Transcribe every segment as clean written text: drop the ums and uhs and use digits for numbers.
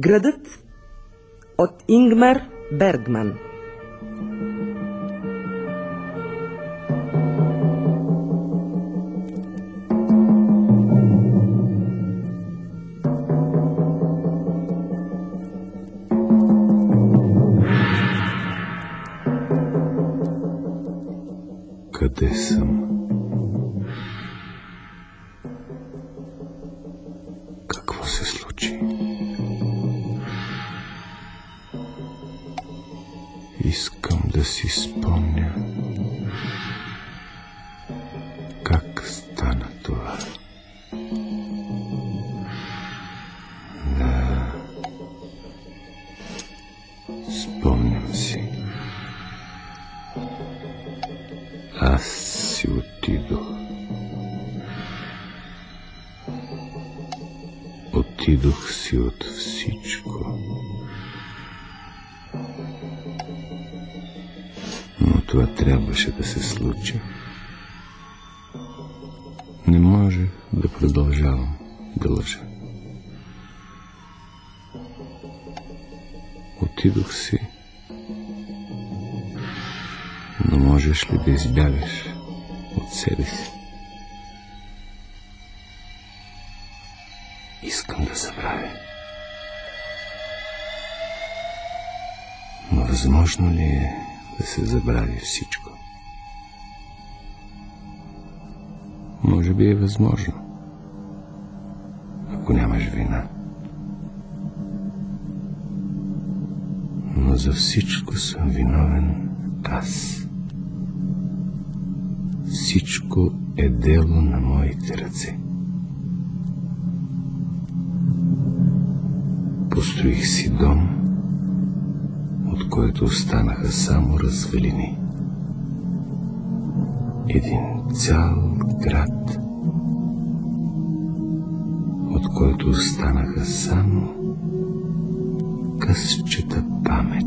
Градът от Ингмар Бергман. Къде съм? Какво се случи? Искам да си спомня как стана това. Да, спомням си. Аз си отидох. Отидох си от всичко. Но това трябваше да се случи. Не може да продължавам да лъжа. Отидох си. Но можеш ли да избягаш от себе си? Искам да забравя. Но възможно ли е да се забрави всичко? Може би е възможно, ако нямаш вина. Но за всичко съм виновен аз. Всичко е дело на моите ръце. Построих си дом, от който останаха само развалини. Един цял град, от който останаха само късчета памет.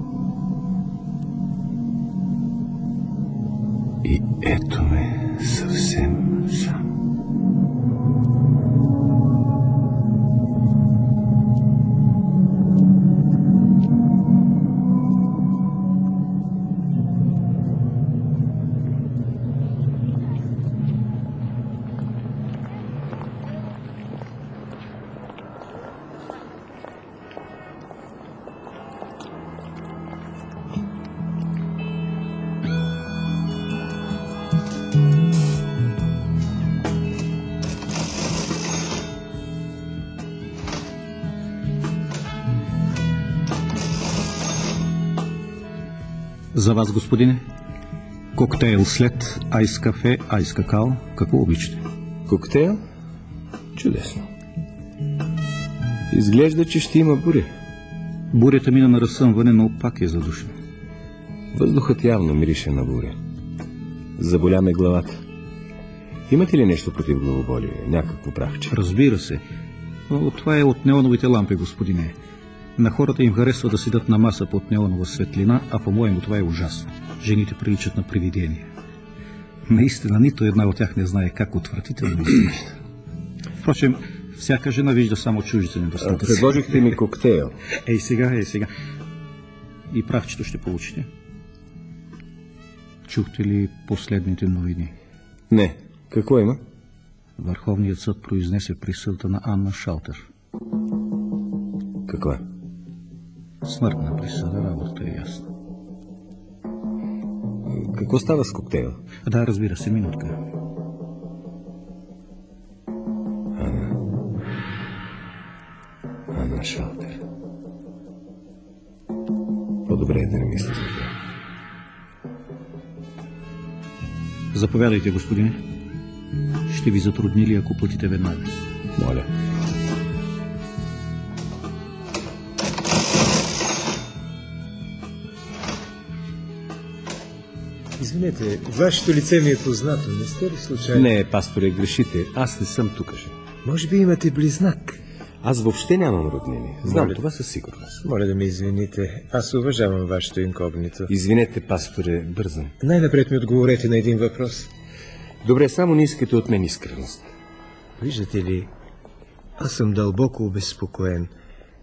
И ето ме съвсем сам. За вас, господине. Коктейл след айс кафе, айс какао. Какво обичате? Коктейл? Чудесно. Изглежда, че ще има буря. Бурята мина на разсъмване, но пак е задушена. Въздухът явно мирише на буря. Заболя ме главата. Имате ли нещо против главоболие? Някакво правче? Разбира се. Но това е от неоновите лампи, господине. На хората им харесва да седят на маса под неонова светлина, а по-моему това е ужасно. Жените приличат на привидения. Наистина, нито една от тях не знае как отвратително изглежда. Впрочем, всяка жена вижда само чуждите недостатъци. Предложихте ми коктейл. Ей сега. И правчето ще получите. Чухте ли последните новини? Не. Какво има? Върховният съд произнесе присъдата на Анна Шалтер. Каква? Смъртна присъда, работа е ясна. Какво става с коктейла? Да, разбира се, минутка. Анна Шалтер. По-добре е да не мисля за това. Заповядайте, господине. Ще ви затрудни ли, ако платите веднага? Моля. Извинете, вашето лице ми е познато. Не сте ли случайно? Не, пасторе, грешите. Аз не съм тукашен. Може би имате близнак. Аз въобще нямам роднини. Знам Моля. това със сигурност. Моля да ме извините. Аз уважавам вашето инкогнито. Извинете, пасторе, бързам. Най-напред ми отговорете на един въпрос. Добре, само не искате от мен искреност. Виждате ли, аз съм дълбоко обезпокоен.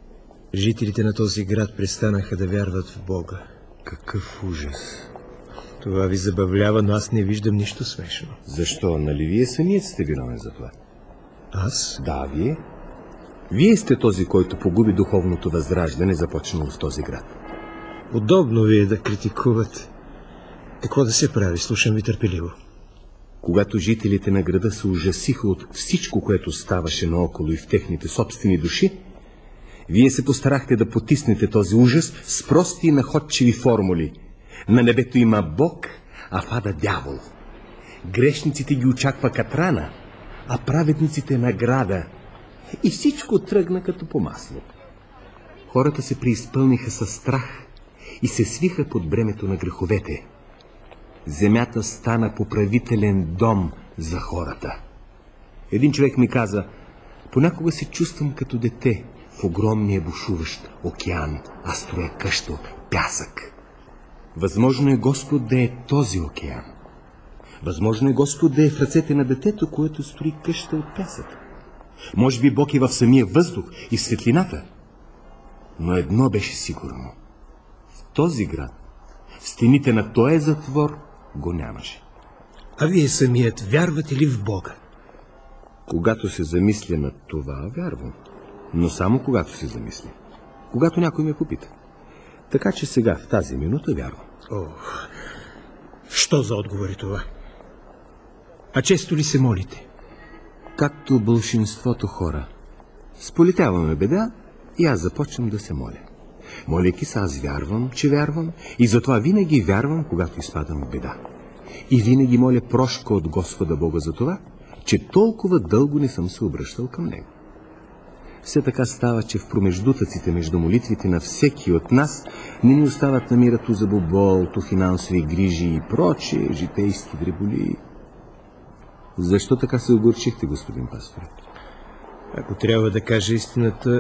Жителите на този град престанаха да вярват в Бога. Какъв ужас! Това ви забавлява, но аз не виждам нищо смешно. Защо? Нали вие самият сте виновен за това? Аз? Да, вие. Вие сте този, който погуби духовното възраждане, започнало в този град. Удобно ви е да критикувате. Какво да се прави? Слушам ви търпеливо. Когато жителите на града се ужасиха от всичко, което ставаше наоколо и в техните собствени души, вие се постарахте да потиснете този ужас с прости и находчиви формули. На небето има Бог, а в ада дявол. Грешниците ги очаква катрана, а праведниците награда. И всичко тръгна като по масло. Хората се преизпълниха със страх и се свиха под бремето на греховете. Земята стана поправителен дом за хората. Един човек ми каза: понякога се чувствам като дете в огромния бушуващ океан, а строя къща от пясък. Възможно е Господ да е този океан. Възможно е Господ да е в ръцете на детето, което строи къща от пясък. Може би Бог е в самия въздух и в светлината. Но едно беше сигурно. В този град, в стените на този затвор, го нямаше. А вие самият вярвате ли в Бога? Когато се замисля над това, вярвам. Но само когато се замисля. Когато някой ме попита. Така че сега, в тази минута, вярвам. Ох, що за отговори това? А често ли се молите? Както бълшинството хора. Сполетяваме беда и аз започвам да се моля. Моляки се, аз вярвам, че вярвам, и затова винаги вярвам, когато изпадам в беда. И винаги моля прошка от Господа Бога за това, че толкова дълго не съм се обръщал към Него. Все така става, че в промеждутъците между молитвите на всеки от нас не ни остават намира ту забобол, ту финансови грижи и прочие житейски дреболии. Защо така се огорчихте, господин пастор? Ако трябва да кажа истината,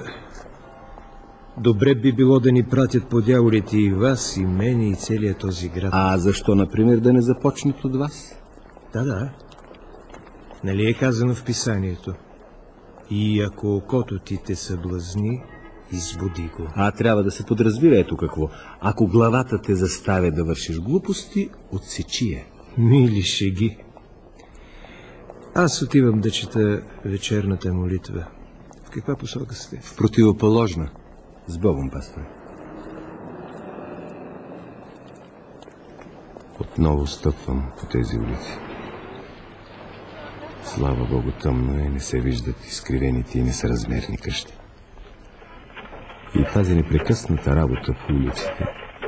добре би било да ни пратят по дяволите и вас, и мене, и целият този град. А защо, например, да не започнат от вас? Да. Нали е казано в писанието? И ако окото ти те съблазни, избуди го. А трябва да се подразбира ето какво. Ако главата те заставя да вършиш глупости, отсечи я. Мили шеги. Аз отивам да чета вечерната молитва. В каква посока сте? В противоположна. С Богом, пастор. Отново стъпвам по тези улици. Слава Богу, тъмно е, не се виждат изкривените и несъразмерни къщи. И тази непрекъсната работа по улиците.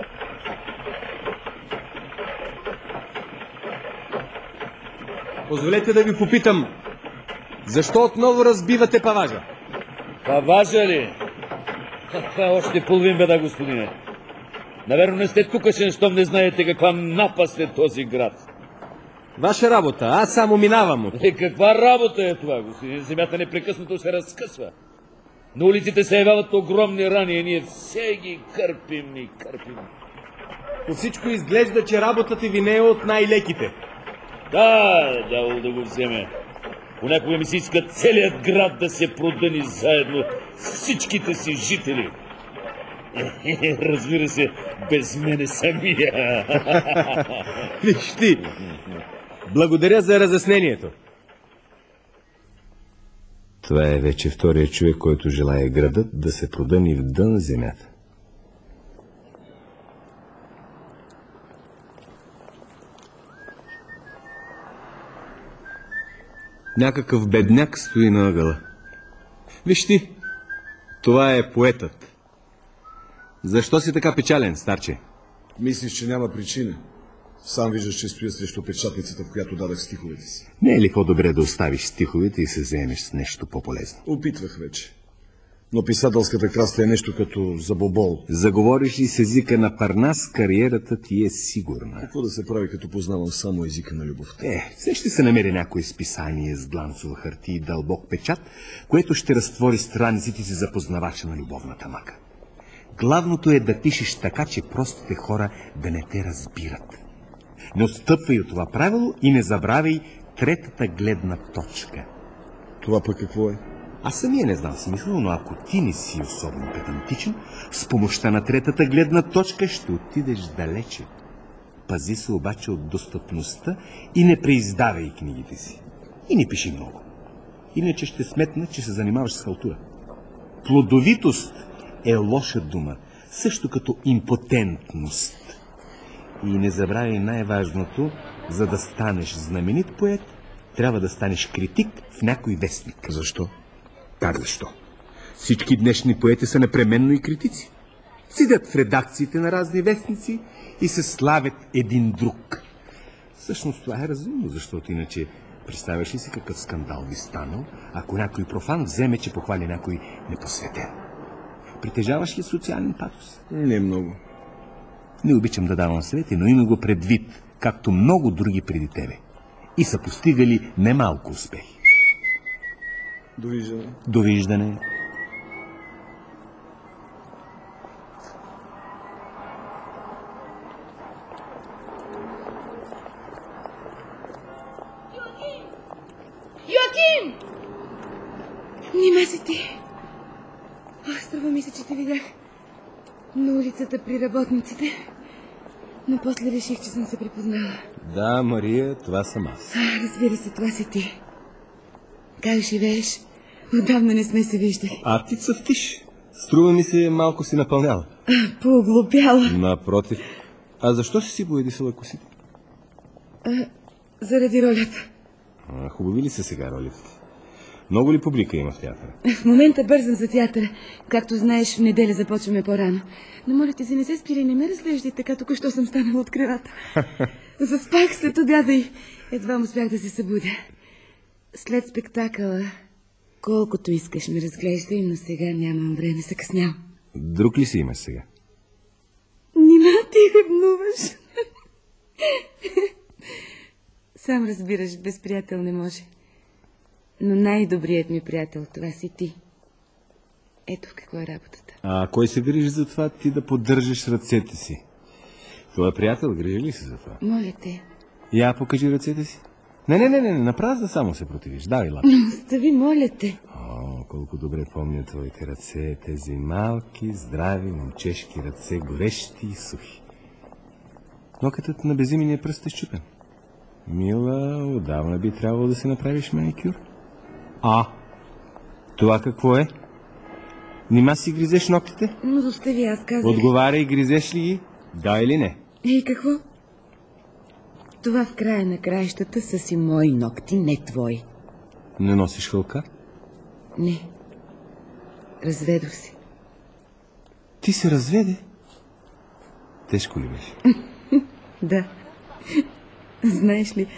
Позволете да ви попитам, защо отново разбивате паважа? Паважа ли? Това е още половин беда, господине. Наверно не сте тукашен, щом не знаете каква напаст е този град. Ваша работа, аз само минавам от... Каква работа е това, господин? Земята непрекъснато се разкъсва. На улиците се явяват огромни рани и ние все ги кърпим и кърпим. По всичко изглежда, че работата ви не е от най-леките. Да, дявол да го вземе. Понякога ми се иска целият град да се продъни заедно с всичките си жители. Разбира се, без мене самия. Виж ти, благодаря за разяснението. Това е вече втория човек, който желая градът да се продъни в дън земята. Някакъв бедняк стои на ъгъла. Виж ти, това е поетът. Защо си така печален, старче? Мислиш, че няма причина? Сам виждаш, че стоя срещу печатницата, в която дадах стиховете си. Не е ли по-добре да оставиш стиховете и се заемеш с нещо по-полезно? Опитвах вече. Но писателската краста е нещо като забобол. Заговориш ли с езика на Парнас, кариерата ти е сигурна. Какво да се прави, като познавам само езика на любовта? Все ще се намери някое списание с гланцова хартия и дълбок печат, което ще разтвори страниците си за познавача на любовната мака. Главното е да пишеш така, че простите хора да не те разбират. Не отстъпвай от това правило и не забравяй третата гледна точка. Това пък какво е? Аз самия не знам смисъл, но ако ти не си особено педантичен, с помощта на третата гледна точка ще отидеш далече. Пази се обаче от достъпността и не преиздавай книгите си. И не пиши много. Иначе ще сметна, че се занимаваш с халтура. Плодовитост е лоша дума, също като импотентност. И не забравяй най-важното, за да станеш знаменит поет, трябва да станеш критик в някой вестник. Защо? Как защо? Всички днешни поети са непременно и критици. Седят в редакциите на разни вестници и се славят един друг. Всъщност това е разумно, защото иначе представяш ли си какъв скандал би станал, ако някой профан вземе, че похвали някой непосветен? Притежаваш ли социален патос? Не много. Не обичам да давам съвети, но има го предвид, както много други преди тебе. И са постигали немалко успехи. Довиждане. Довиждане. Йоаким! Нима си ти? Струва ми се, че те видях на улицата при работниците. Но после реших, че съм се припознала. Да, Мария, това съм аз. Разбира се, това си ти. Как живееш? Отдавна не сме се виждали. А ти цъфтиш. Струва ми се, малко си напълняла. Пооглупяла. Напротив. А защо си боядисала косите? Заради ролята. Хубави ли са сега ролите? Много ли публика има в театъра? В момента бързам за театъра. Както знаеш, в неделя започваме по-рано. Но моля ти се, не се спирай, не ме разглеждай така, току-що съм станала от кревата. Заспах след обяда и едва успях да се събудя. След спектакъла, колкото искаш ме разглеждай, но сега нямам време, закъснявам. Друг ли си имаш сега? Нима ти ревнуваш. Сам разбираш, без приятел не може. Но най-добрият ми приятел, това си ти. Ето в какво е работата. А кой се грижи за това ти да поддържаш ръцете си? Твой приятел грижи ли се за това? Моля те. Я покажи ръцете си. Не, на празда само се противиш. Давай лапа. Остави, моля те. О, колко добре помня твоите ръце, тези малки, здрави, момчешки ръце, горещи и сухи. Нокътът на безимения пръст е счупен. Мила, отдавна би трябвало да си направиш маникюр. Това какво е? Нима си гризеш ногтите? Но остави, аз казах. Отговаряй, гризеш ли ги? Да или не? Какво? Това в края на краищата са си мои ногти, не твои. Не носиш хълка? Не. Разведох се. Ти се разведе? Тежко ли беше? Да. Знаеш ли,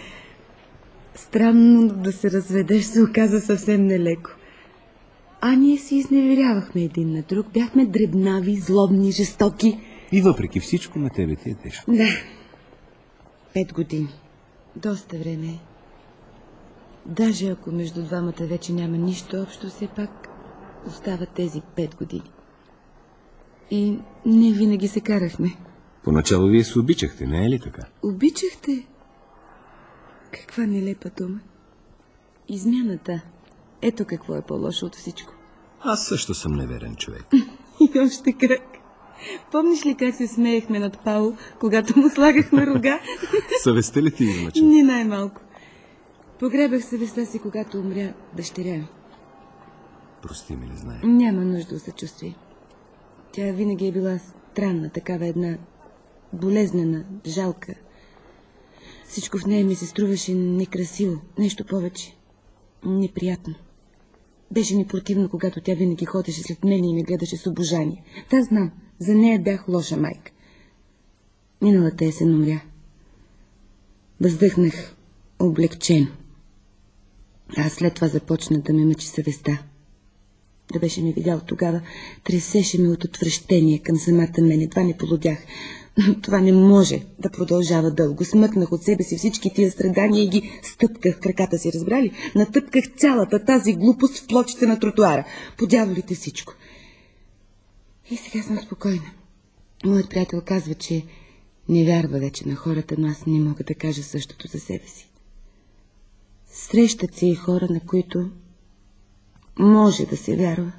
странно да се разведеш се оказа съвсем нелеко. А ние си изневерявахме един на друг, бяхме дребнави, злобни, жестоки. И въпреки всичко на тебе ти е тежко. Да. 5 години. Доста време е. Даже ако между двамата вече няма нищо общо, все пак остават тези 5 години. И не винаги се карахме. Поначало вие се обичахте, не е ли така? Обичахте? Каква нелепа дума. Измяната. Ето какво е по-лошо от всичко. Аз също съм неверен човек. И още как. Помниш ли как се смеехме над Паул, когато му слагахме рога? Съвестта ли ти измъча? Ни най-малко. Погребах съвестта си, когато умря дъщеря ми. Прости ми, не знае. Няма нужда от съчувствие. Тя винаги е била странна, такава една болезнена, жалка. Всичко в нея ми се струваше некрасиво, нещо повече. Неприятно. Беше ми противно, когато тя винаги ходеше след мен и ме гледаше с обожание. Да, знам, за нея бях лоша майка. Миналата есен умря. Въздъхнах облегчено. А след това започна да ме мъчи съвестта. Да беше ме видял тогава, тресеше ме от отвращение към самата мен. Едва не полудях. Но това не може да продължава дълго. Смъкнах от себе си всички тия страдания и ги стъпках в краката си, разбрали? Натъпках цялата тази глупост в плочите на тротуара. Подяволите всичко. И сега съм спокойна. Моят приятел казва, че не вярва вече на хората, но аз не мога да кажа същото за себе си. Срещат се и хора, на които Може да се вярва.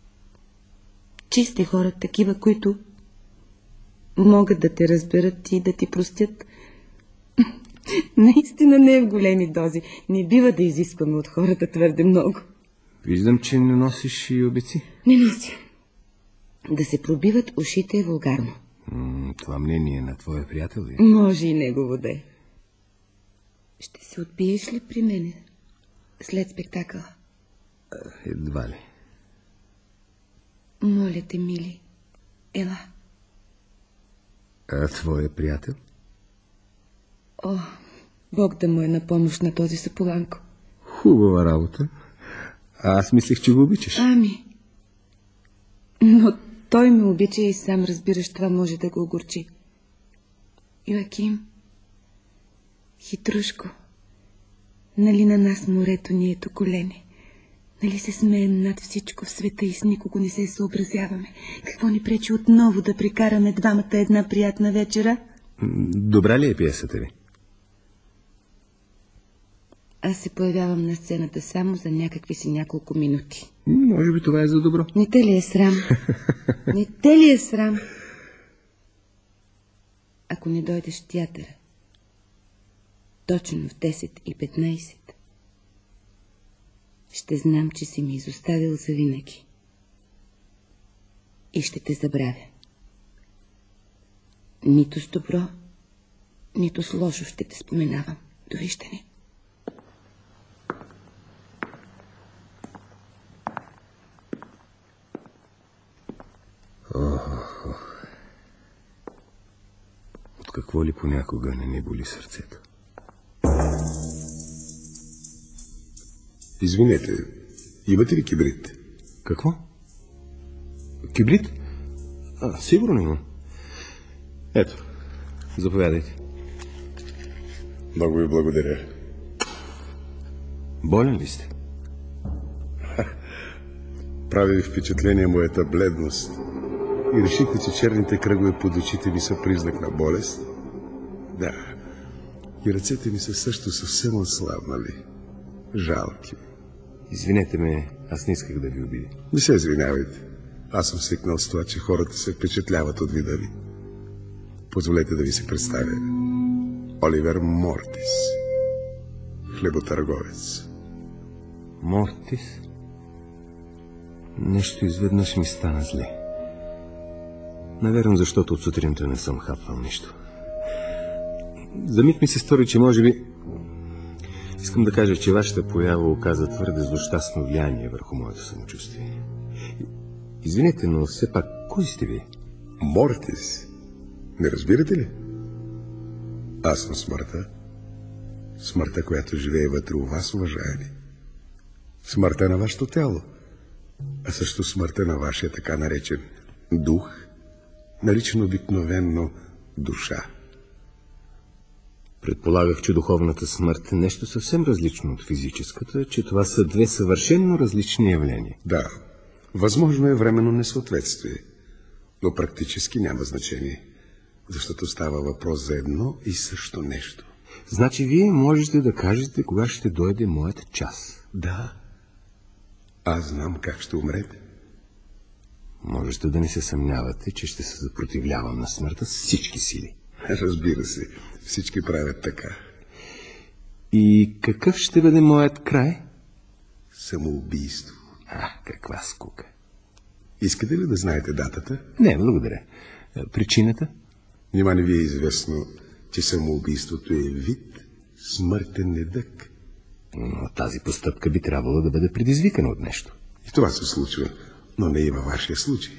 Чисти хора, такива, които могат да те разберат и да ти простят. Наистина не е в големи дози. Не бива да изискваме от хората твърде много. Виждам, че не носиш и обици. Не нося. Да се пробиват ушите е вулгарно. Това мнение на твоя приятел ли? Може и негово да е. Ще се отбиеш ли при мене след спектакъла? Едва ли. Моля те, мили, ела. А твоя приятел? О, Бог да му е на помощ на този Саполанко. Хубава работа. Аз мислех, че го обичаш. Ами, но той ме обича и сам разбираш, това може да го огорчи. Йоаким, хитрушко, нали на нас морето ни ето колене? Нали се смеем над всичко в света и с никого не се съобразяваме? Какво ни пречи отново да прекараме двамата една приятна вечера? Добра ли е пиесата ви? Аз се появявам на сцената само за някакви си няколко минути. Може би това е за добро. Не те ли е срам? Не те ли е срам? Ако не дойдеш в театъра, точно в 10:15, ще знам, че си ми изоставил завинаги. И ще те забравя. Нито с добро, нито с лошо ще те споменавам. Довиждане. От какво ли понякога не ни боли сърцето? Извинете, имате ли кибрид? Какво? Кибрид? Сигурно имам. Ето, заповядайте. Много ви благодаря. Болен ли сте? Прави ви впечатление моята бледност. И решихте, че черните кръгове под очите ми са признак на болест? Да. И ръцете ми са също съвсем ослабнали. Жалки. Извинете ме, аз не исках да ви обидя. Не се извинявайте. Аз съм свикнал с това, че хората се впечатляват от вида ви. Позволете да ви се представя. Оливер Мортис. Хлеботърговец. Мортис? Нещо изведнъж ми стана зле. Наверно, защото от сутринта не съм хапвал нищо. За миг ми се стори, че може би... Искам да кажа, че вашата поява оказа твърде злощастно влияние върху моето самочувствие. Извинете, но все пак, кой сте ви? Мортис? Не разбирате ли? Аз съм смъртта. Смъртта, която живее вътре у вас, уважаеми. Смъртта на вашето тяло. А също смъртта на вашия така наречен дух, наричан обикновенно душа. Предполагах, че духовната смърт е нещо съвсем различно от физическата, че това са две съвършенно различни явления. Да, възможно е временно несъответствие, но практически няма значение, защото става въпрос за едно и също нещо. Значи вие можете да кажете кога ще дойде моят час. Да. Аз знам как ще умрете. Можете да не се съмнявате, че ще се съпротивлявам на смъртта с всички сили. Разбира се, всички правят така. И какъв ще бъде моят край? Самоубийство. Каква скука. Искате ли да знаете датата? Не, благодаря. Причината? Нима не ви е известно, че самоубийството е вид смъртен недък. Но тази постъпка би трябвало да бъде предизвикана от нещо. И това се случва, но не и във вашия случай.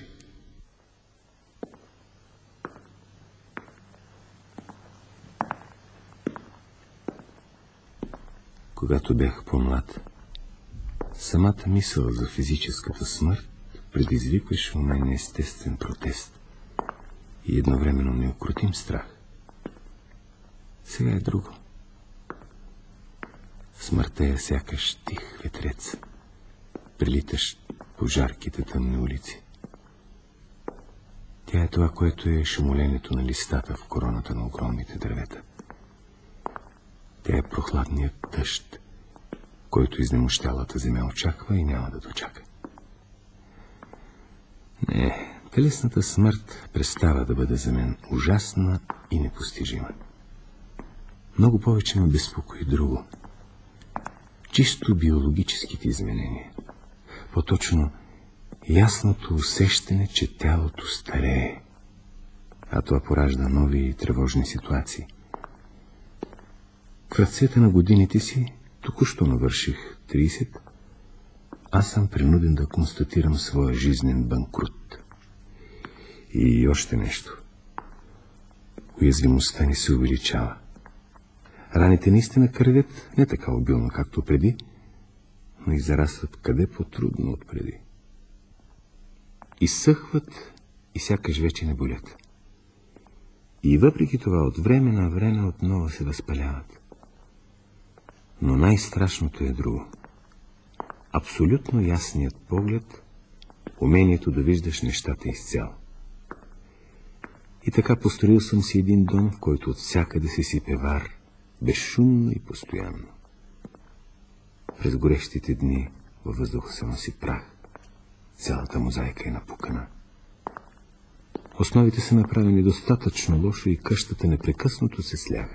Когато бях по-млад, самата мисъл за физическата смърт предизвикваше у мен естествен протест и едновременно неукротим страх. Сега е друго. Смъртта е сякаш тих ветрец, прилитащ по жарките тъмни улици. Тя е това, което е шумоленето на листата в короната на огромните дървета. Тя е прохладният дъжд, който изнемощялата земя очаква и няма да дочака. Не, телесната смърт престава да бъде за мен ужасна и непостижима. Много повече ме безпокои друго. Чисто биологическите изменения. По-точно, ясното усещане, че тялото старее. А това поражда нови и тревожни ситуации. В ръцете на годините си, току-що навърших 30, аз съм принуден да констатирам своя жизнен банкрут. И още нещо. Уязвимостта ни се увеличава. Раните наистина кървят не така обилно, както преди, но и зарастват къде по-трудно от преди. Изсъхват и сякаш вече не болят. И въпреки това от време на време отново се възпаляват. Но най-страшното е друго. Абсолютно ясният поглед, умението да виждаш нещата изцяло. И така построил съм си един дом, в който от всякъде се сипе вар, безшумно и постоянно. През горещите дни във въздуха се носи прах. Цялата мозайка е напукана. Основите са направени достатъчно лошо и къщата непрекъснато се сляга.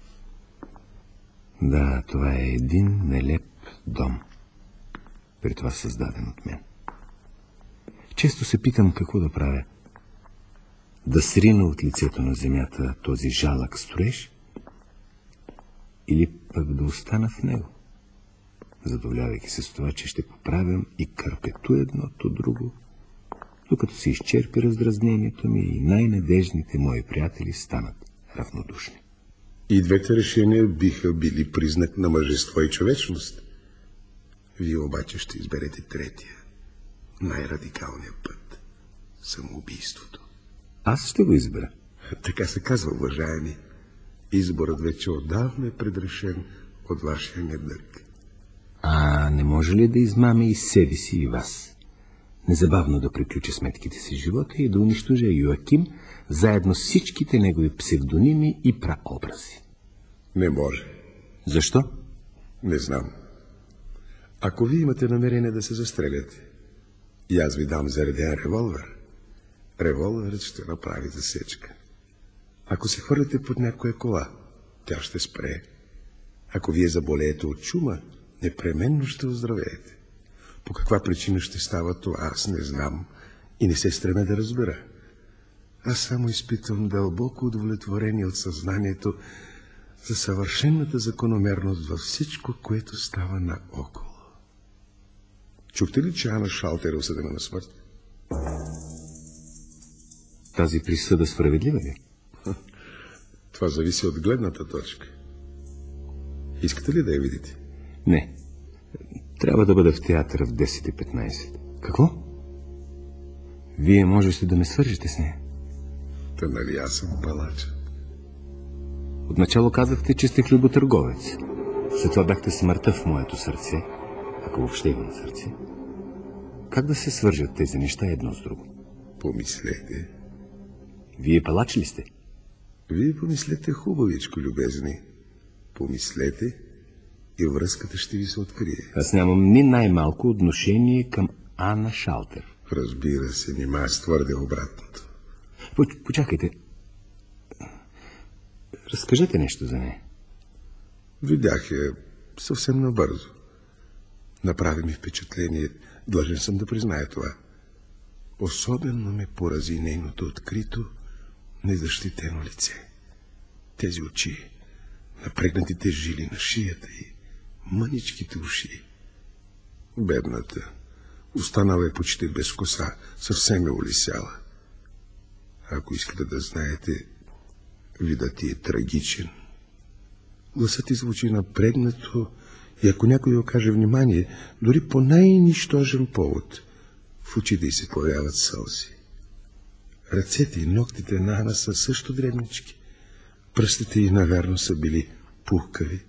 Да, това е един нелеп дом, при това създаден от мен. Често се питам какво да правя. Да срина от лицето на земята този жалък строеж или пък да остана в него, задоволявайки се с това, че ще поправям и кърпето едното друго, докато се изчерпи раздразнението ми и най-надежните мои приятели станат равнодушни. И двете решения биха били признак на мъжество и човечност. Вие обаче ще изберете третия, най-радикалния път – самоубийството. Аз ще го избера. Така се казва, уважаеми. Изборът вече отдавна е предрешен от вашия недък. А не може ли да измаме и себе си и вас? Незабавно да приключи сметките си живота и да унищожа Йоаким, заедно с всичките негови псевдоними и праобрази. Не може. Защо? Не знам. Ако вие имате намерение да се застреляте, и аз ви дам зареден револвер, револверът ще направи засечка. Ако се хвърлите под някоя кола, тя ще спре. Ако вие заболеете от чума, непременно ще оздравеете. По каква причина ще става това, аз не знам и не се стремя да разбера. Аз само изпитвам дълбоко удовлетворение от съзнанието за съвършената закономерност във всичко, което става наоколо. Чухте ли, че Ана Шалтер е осъдена на смърт? Тази присъда справедлива ли? Това зависи от гледната точка. Искате ли да я видите? Не. Трябва да бъда в театъра в 10:15. Какво? Вие можете да ме свържете с нея? Та нали аз съм палача? Отначало казахте, че сте хлеботърговец. След това бяхте смъртта в моето сърце, ако въобще имам сърце. Как да се свържат тези неща едно с друго? Помислете. Вие палач ли сте? Вие помислете хубавичко, любезни. Помислете и връзката ще ви се открие. Аз нямам ни най-малко отношение към Ана Шалтер. Разбира се, нима аз твърде обратното. Почакайте. Разкажете нещо за нея. Видях я съвсем набързо. Направи ми впечатление, длъжен съм да призная това. Особено ме порази нейното открито, незащитено лице. Тези очи, напрегнатите жили на шията и мъничките уши. Бедната, останала е почти без коса, съвсем е улисяла. Ако искате да знаете, видът ти е трагичен. Гласът ти звучи напрегнато и ако някой окаже внимание, дори по най-нищожен повод, в очите й се появяват сълзи. Ръцете и ногтите на Ана са също дребнички. Пръстите й навярно са били пухкави.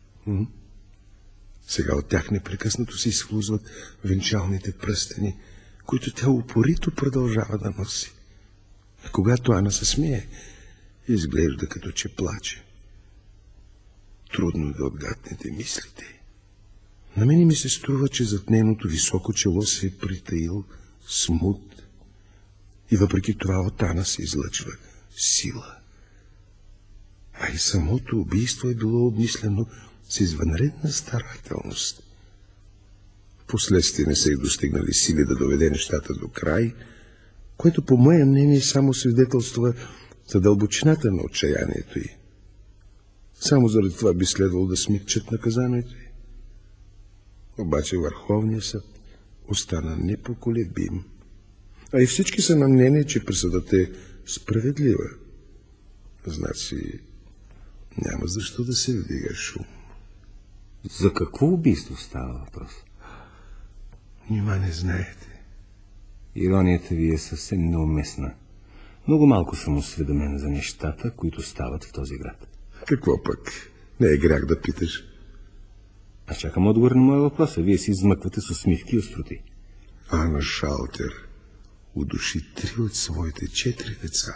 Сега от тях непрекъснато се изхлузват венчалните пръстени, които тя упорито продължава да носи. А когато Ана се смее, изглежда като че плаче. Трудно да отгаднете мислите, На мене ми се струва, че зад нейното високо чело се е притаил смут и въпреки това от Ана се излъчва сила. А и самото убийство е било обмислено с извънредна старателност. Впоследствие не са и достигнали сили да доведе нещата до край, което по мое мнение само свидетелства за дълбочината на отчаянието й. Само заради това би следвало да смекчат наказанието й. Обаче Върховният съд остана непоколебим, а и всички са на мнение, че присъдата е справедлива. Значи няма защо да се вдига шум. За какво убийство става въпрос? Нима не знаете. Иронията ви е съвсем неуместна. Много малко съм осведомен за нещата, които стават в този град. Какво пък? Не е грях да питаш. Аз чакам отговор на моя въпрос, а вие си измъквате с усмивки и остроти. Ана Шалтер удуши 3 от своите 4 деца.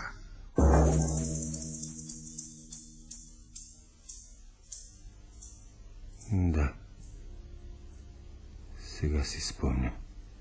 Да. Сега си спомням.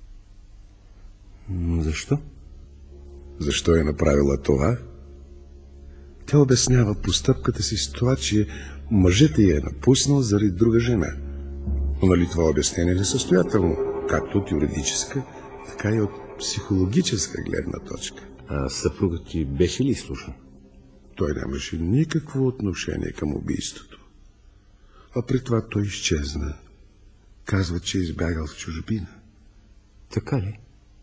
Но защо? Защо е направила това? Тя обяснява постъпката си с това, че мъжът я е напуснал заради друга жена. Но нали това обяснение е несъстоятелно, както от юридическа, така и от психологическа гледна точка. А съпругът ти беше ли изслушан? Той нямаше никакво отношение към убийството. А при това той изчезна. Казва, че е избягал в чужбина. Така ли?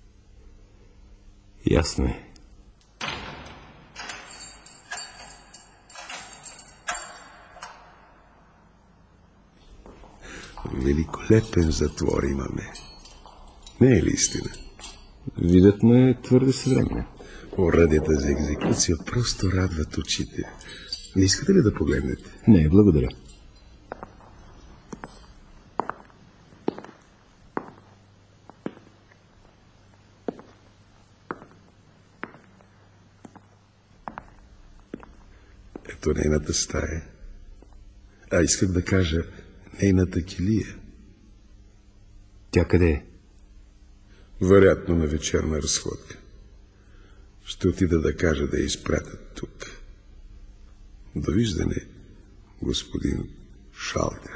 Ясно е. Великолепен затвор имаме. Не е ли истина? Видът ме е твърде съвременен. Оръдията за екзекуция просто радват очите. Не искате ли да погледнете? Не, благодаря. Ето нейната стая. А исках да кажа нейната килия. Тя къде е? Вероятно на вечерна разходка. Ще отида да кажа да я изпратят тук. Довиждане, господин Шалтер.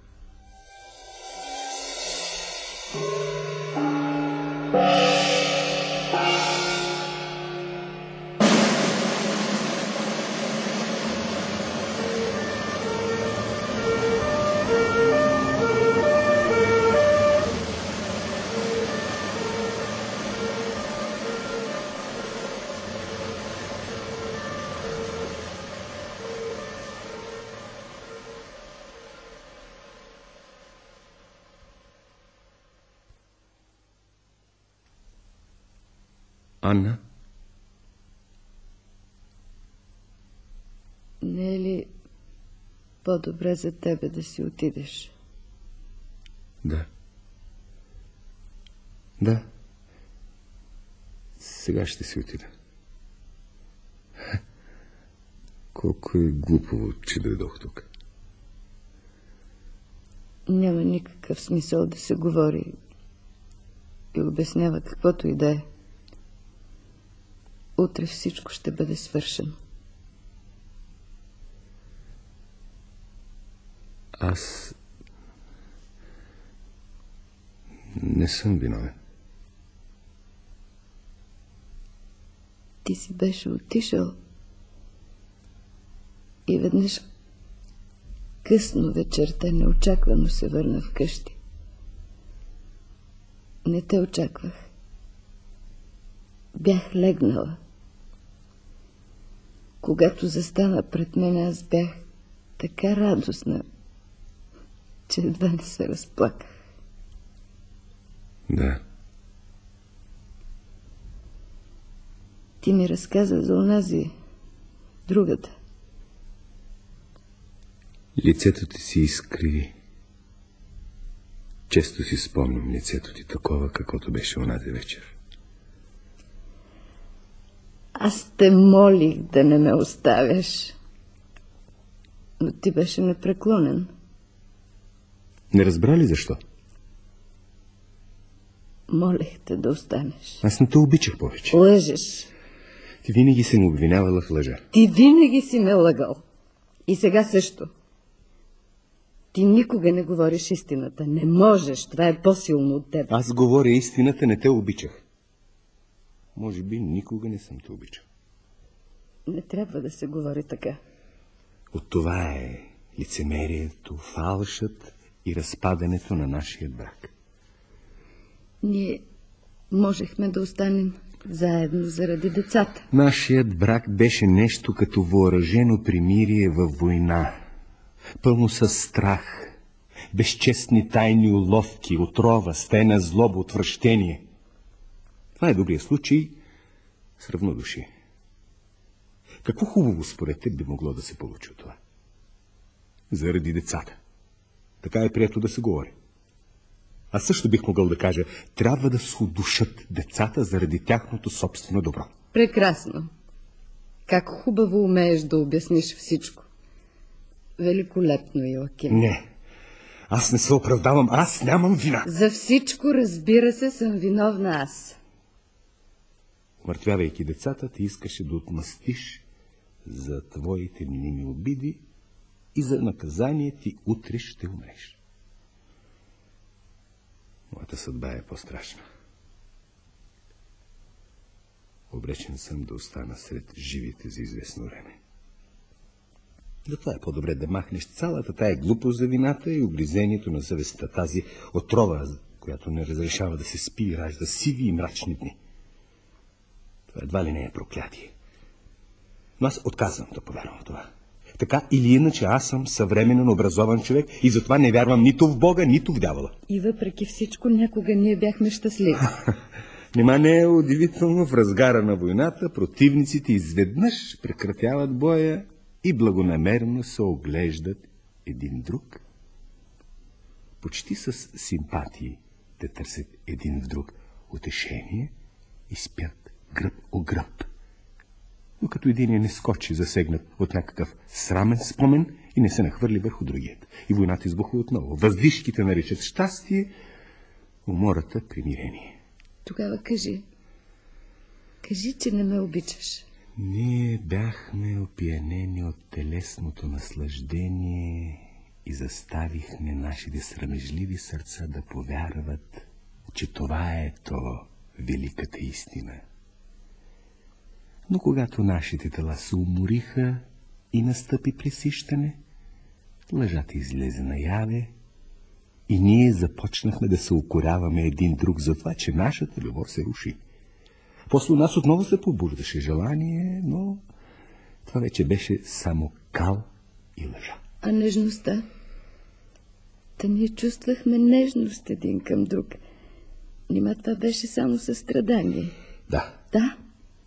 Анна? Не е ли по-добре за тебе да си отидеш? Да. Да. Сега ще си отида. Колко е глупаво, че дойдох тук. Няма никакъв смисъл да се говори и обяснява каквото и да е. Утре всичко ще бъде свършено. Аз не съм виновен. Ти си беше отишъл и веднъж късно вечерта неочаквано се върна вкъщи. Не те очаквах. Бях легнала. Когато застана пред мен, аз бях така радостна, че едва не се разплаках. Да. Ти ми разказа за онази, другата. Лицето ти си изкриви. Често си спомням лицето ти такова, каквото беше онази вечер. Аз те молих да не ме оставяш, но ти беше непреклонен. Не разбра ли защо? Молех те да останеш. Аз не те обичах повече. Лъжеш. Ти винаги си ме обвинявала в лъжа. Ти винаги си ме лъгал. И сега също. Ти никога не говориш истината. Не можеш. Това е по-силно от теб. Аз говоря истината, не те обичах. Може би никога не съм те обичал. Не трябва да се говори така. От това е лицемерието, фалшът и разпадането на нашия брак. Ние можехме да останем заедно заради децата. Нашият брак беше нещо като въоръжено примирие във война, пълно със страх, безчестни тайни уловки, отрова, стена, злоба, отвращение. Това е добрият случай с равнодушие. Какво хубаво според теб би могло да се получи от това? Заради децата. Така е прието да се говори. Аз също бих могъл да кажа, трябва да се удушат децата заради тяхното собствено добро. Прекрасно. Как хубаво умееш да обясниш всичко. Великолепно, Йоаким. Не, аз не се оправдавам, аз нямам вина. За всичко, разбира се, съм виновна аз. Мъртвявайки децата, ти искаше да отмъстиш за твоите мними обиди и за наказание ти утре ще умреш. Моята съдба е по-страшна. Обречен съм да остана сред живите за известно време. Затова е по-добре да махнеш цялата тая глупост за вината и обризението на съвестта, тази отрова, която не разрешава да се спи и ражда сиви и мрачни дни. Това едва ли не е проклятие. Но аз отказвам да повярвам в това. Така или иначе аз съм съвременен образован човек и затова не вярвам нито в Бога, нито в дявола. И въпреки всичко някога ние бяхме щастливи. Нима не е удивително в разгара на войната противниците изведнъж прекратяват боя и благонамерено се оглеждат един друг? Почти с симпатии те търсят един в друг утешение и спят гръб о гръб. Но като един не скочи засегнат от някакъв срамен спомен и не се нахвърли върху другият. И войната избухва отново. Въздишките наричат щастие, умората примирение. Тогава кажи, че не ме обичаш. Ние бяхме опиянени от телесното наслаждение и заставихме нашите срамежливи сърца да повярват, че това е то великата истина. Но когато нашите тела се умориха и настъпи пресищане, лъжата излезе наяве и ние започнахме да се укоряваме един друг за това, че нашата любов се руши. После нас отново се побуждаше желание, но това вече беше само кал и лъжа. А нежността? Та ние чувствахме нежност един към друг. Нима това беше само състрадание? Да. Да?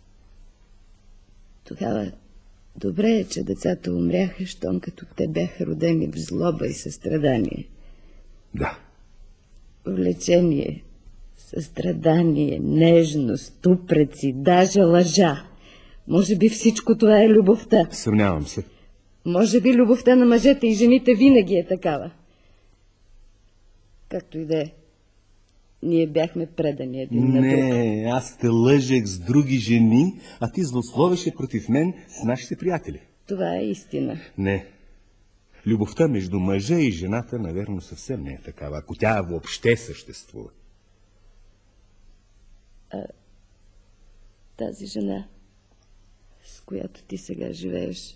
Тогава добре е, че децата умряха, щом като те бяха родени в злоба и състрадание. Да. Влечение, състрадание, нежност, упреци, даже лъжа. Може би всичко това е любовта. Съмнявам се. Може би любовта на мъжете и жените винаги е такава. Както и да е. Ние бяхме предани един на друг. Не, аз те лъжех с други жени, а ти злословеше против мен с нашите приятели. Това е истина. Не. Любовта между мъжа и жената, наверно, съвсем не е такава, ако тя въобще съществува. А тази жена, с която ти сега живееш,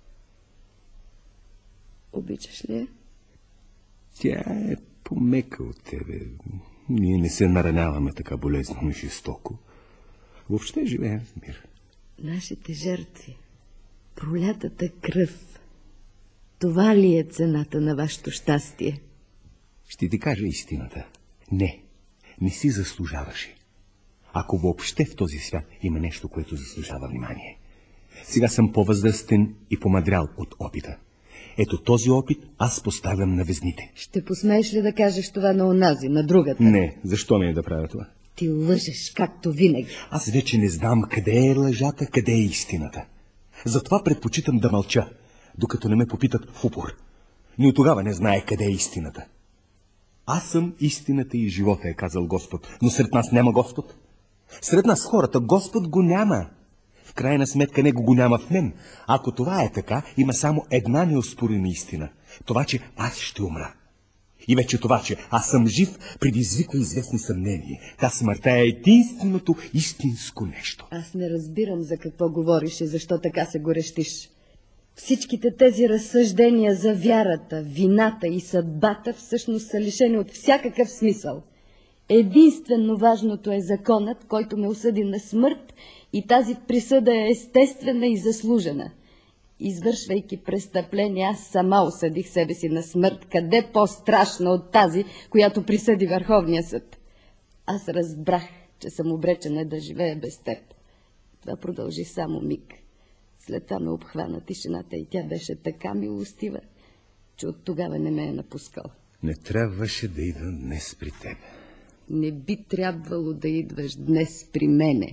обичаш ли я? Тя е помека от тебе. Ние не се нараняваме така болезнено и жестоко. Въобще живеем в мир. Нашите жертви, пролятата кръв, това ли е цената на вашето щастие? Ще ти кажа истината. Не си заслужаваше. Ако въобще в този свят има нещо, което заслужава внимание. Сега съм по-възрастен и помадрял от опита. Ето този опит аз поставям на везните. Ще посмееш ли да кажеш това на онази, на другата? Не, защо ми е да правя това? Ти лъжеш, както винаги. Аз вече не знам къде е лъжата, къде е истината. Затова предпочитам да мълча, докато не ме попитат в упор. Но и тогава не знае къде е истината. Аз съм истината и живота, е казал Господ, но сред нас няма Господ. Сред нас хората Господ го няма. В крайна сметка него го няма в мен. Ако това е така, има само една неоспорима истина. Това, че аз ще умра. И вече това, че аз съм жив, предизвиква известни съмнения. Та смъртта е единственото истинско нещо. Аз не разбирам за какво говориш и защо така се горещиш. Всичките тези разсъждения за вярата, вината и съдбата всъщност са лишени от всякакъв смисъл. Единствено важното е законът, който ме осъди на смърт, и тази присъда е естествена и заслужена. Извършвайки престъпление, аз сама осъдих себе си на смърт, къде по-страшна от тази, която присъди Върховния съд. Аз разбрах, че съм обречена да живея без теб. Това продължи само миг. След това ме обхвана тишината и тя беше така милостива, че от тогава не ме е напускал. Не трябваше да идвам днес при теб. Не би трябвало да идваш днес при мене.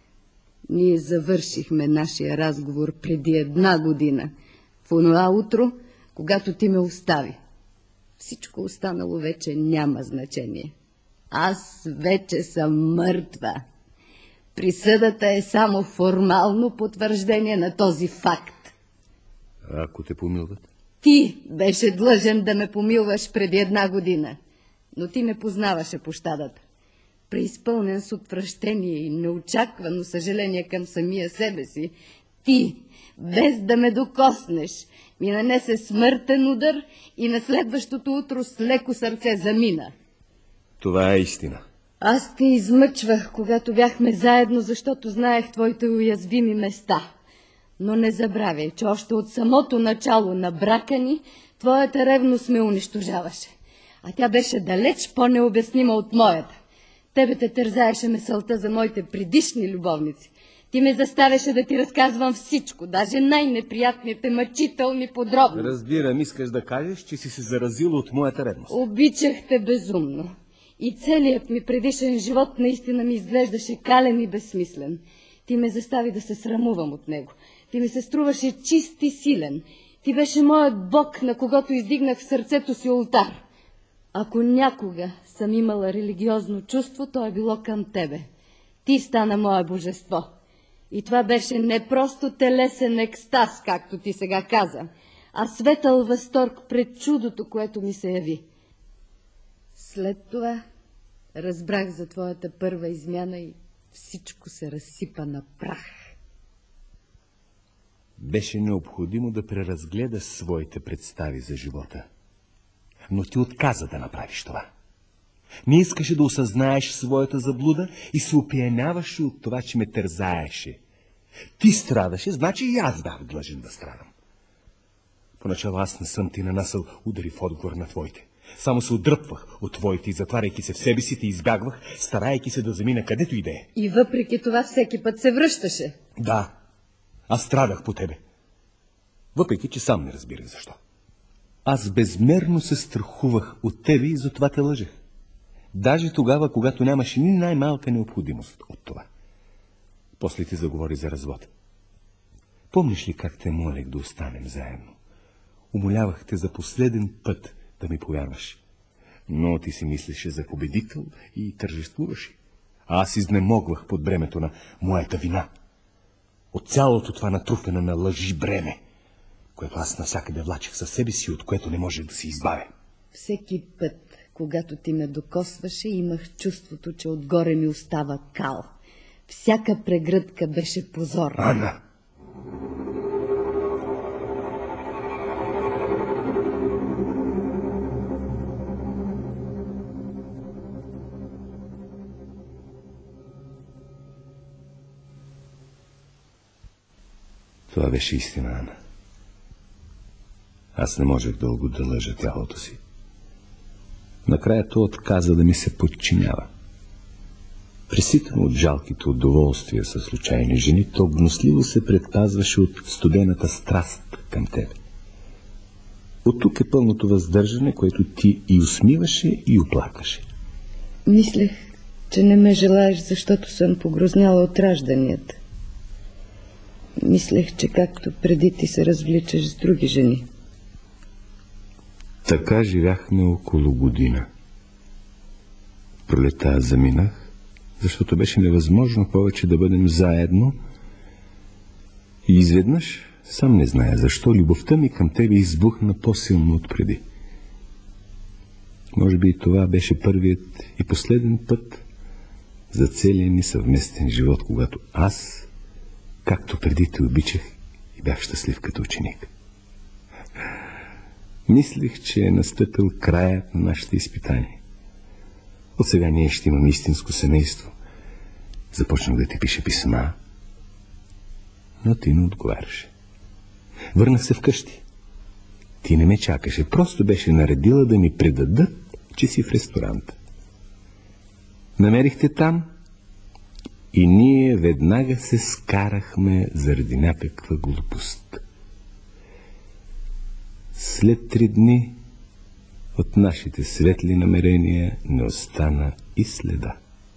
Ние завършихме нашия разговор преди 1 година, в онова утро, когато ти ме остави. Всичко останало вече няма значение. Аз вече съм мъртва. Присъдата е само формално потвърждение на този факт. Ако те помилват? Ти беше длъжен да ме помилваш преди 1 година, но ти не познаваше пощадата. Преизпълнен с отвращение и неочаквано съжаление към самия себе си, ти, без да ме докоснеш, ми нанесе смъртен удар и на следващото утро с леко сърце замина. Това е истина. Аз те измъчвах, когато бяхме заедно, защото знаех твоите уязвими места. Но не забравяй, че още от самото начало на брака ни, твоята ревност ме унищожаваше. А тя беше далеч по-необяснима от моята. Тебе те тързаеше мисълта за моите предишни любовници. Ти ме заставяше да ти разказвам всичко, даже най-неприятните, мъчителни подробности. Разбирам, искаш да кажеш, че си се заразила от моята ревност. Обичах те безумно. И целият ми предишен живот наистина ми изглеждаше кален и безсмислен. Ти ме застави да се срамувам от него. Ти ми се струваше чист и силен. Ти беше моят Бог, на когото издигнах в сърцето си олтар. Ако някога съм имала религиозно чувство, то е било към тебе. Ти стана мое божество. И това беше не просто телесен екстаз, както ти сега каза, а светъл възторг пред чудото, което ми се яви. След това разбрах за твоята първа измяна и всичко се разсипа на прах. Беше необходимо да преразгледаш своите представи за живота. Но ти отказа да направиш това. Не искаше да осъзнаеш своята заблуда и се опияняваше от това, че ме тързаеше. Ти страдаше, значи и аз бях длъжен да страдам. Поначало аз не съм ти нанасъл удари в отговор на твоите. Само се отдръпвах от твоите и затваряйки се в себе си, те избягвах, старайки се да замина където и да е. И въпреки това всеки път се връщаше. Да, аз страдах по тебе. Въпреки че сам не разбирах защо. Аз безмерно се страхувах от тебе и затова те лъжех. Даже тогава, когато нямаше ни най-малка необходимост от това. После ти заговори за развод. Помниш ли как те молех да останем заедно? Умолявах те за последен път да ми повярваш. Но ти си мислеше за победител и тържествуваше. А аз изнемогвах под бремето на моята вина. От цялото това натрупване на лъжи бреме, което аз навсякъде влачех със себе си, от което не може да се избавя. Всеки път, когато ти ме докосваше, имах чувството, че отгоре ми остава кал. Всяка прегръдка беше позор. Ана! Това беше истина, Ана. Аз не можех дълго да лъжа тялото си. Накрая то отказа да ми се подчинява. Преситано от жалките удоволствия със случайни жени, то гнусливо се предпазваше от студената страст към тебе. От тук е пълното въздържане, което ти и усмиваше, и оплакваше. Мислех, че не ме желаеш, защото съм погрозняла от ражданията. Мислех, че както преди ти се развличаш с други жени. Така живяхме около година. Пролета заминах, защото беше невъзможно повече да бъдем заедно. И изведнъж, сам не зная защо, любовта ми към тебе избухна по-силно отпреди. Може би и това беше първият и последен път за целия ни съвместен живот, когато аз, както преди, те обичах и бях щастлив като ученик. Мислех, че е настъпил краят на нашите изпитания. От сега ние ще имаме истинско семейство. Започнах да ти пиша писма, но ти не отговаряше. Върнах се вкъщи. Ти не ме чакаше, просто беше наредила да ми предадат, че си в ресторанта. Намерихте там и ние веднага се скарахме заради някаква глупост. След 3 дни от нашите светли намерения не остана и следа.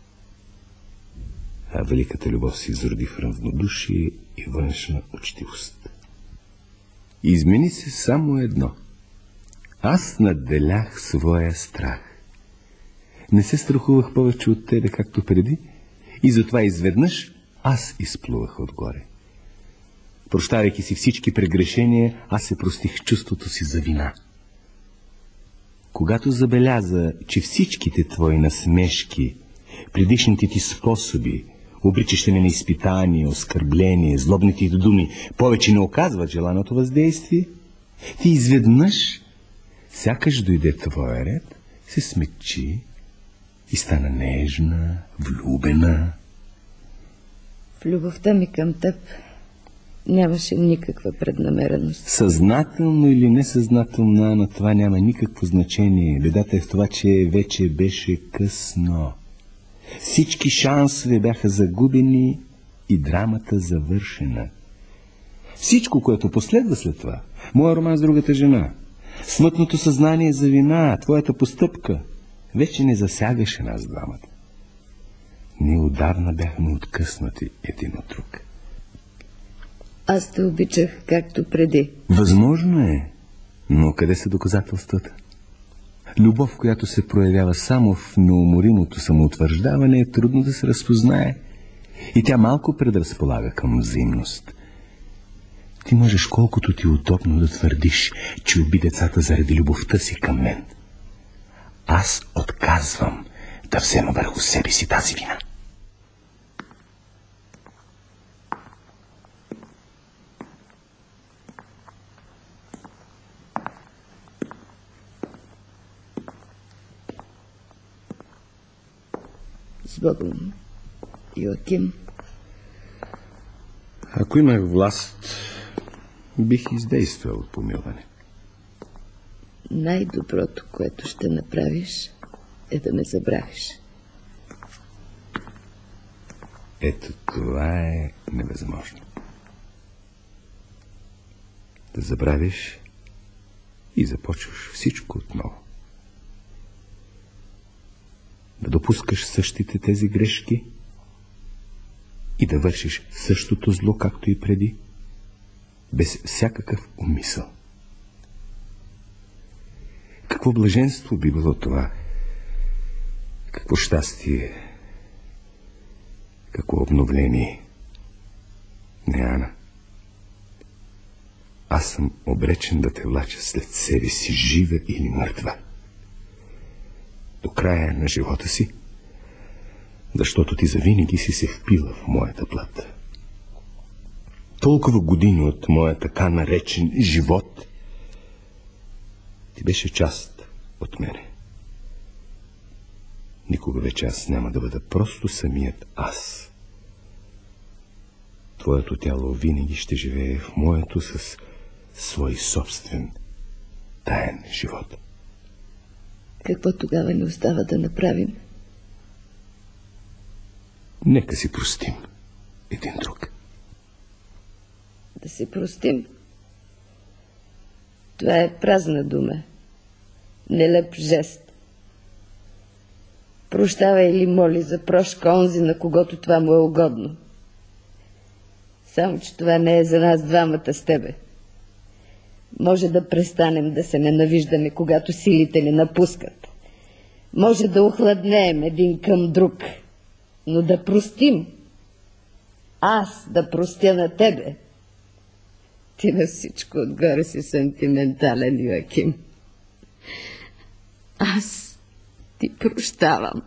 А великата любов се изроди в равнодушие и външна учтивост. Измени се само едно. Аз надделях своя страх. Не се страхувах повече от тебе, както преди, и затова изведнъж аз изплувах отгоре. Прощавайки си всички прегрешения, аз се простих чувството си за вина. Когато забеляза, че всичките твои насмешки, предишните ти способи, обричащи на изпитание, оскърбление, злобните думи, повече не оказват желаното въздействие, ти изведнъж, сякаш дойде твоя ред, се смекчи и стана нежна, влюбена. В любовта ми към теб нямаше никаква преднамереност. Съзнателно или несъзнателно, на това няма никакво значение. Бедата е в това, че вече беше късно. Всички шансове бяха загубени и драмата завършена. Всичко, което последва след това, моя роман с другата жена, смътното съзнание за вина, твоята постъпка, вече не засягаше нас двамата. Ние отдавна бяхме откъснати един от друг. Аз те обичах както преди. Възможно е, но къде са доказателствата? Любов, която се проявява само в неуморимото самоутвърждаване, е трудно да се разпознае и тя малко предразполага към взаимност. Ти можеш колкото ти удобно да твърдиш, че уби децата заради любовта си към мен. Аз отказвам да взема върху себе си тази вина. С Богом, Йоаким. Ако имах власт, бих издействал помилване. Най-доброто, което ще направиш, е да ме забравиш. Ето това е невъзможно. Да забравиш и започваш всичко отново. Да допускаш същите тези грешки и да вършиш същото зло, както и преди, без всякакъв умисъл. Какво блаженство би било това? Какво щастие? Какво обновление? Не, Ана. Аз съм обречен да те влача след себе си, жива или мъртва. До края на живота си, защото ти завинаги си се впила в моята плът. Толкова години от моя така наречен живот ти беше част от мене. Никога вече аз няма да бъда просто самият аз. Твоето тяло винаги ще живее в моето с свой собствен таен живот. Какво тогава ни остава да направим? Нека си простим един друг. Да си простим? Това е празна дума. Нелеп жест. Прощавай или моли за прошка онзи, на когото това му е угодно. Само че това не е за нас двамата с тебе. Може да престанем да се ненавиждаме, когато силите ни напускат. Може да охладнеем един към друг, но да простим. Аз да простя на тебе. Ти на всичко отгоре си сантиментален, Йоаким. Аз ти прощавам.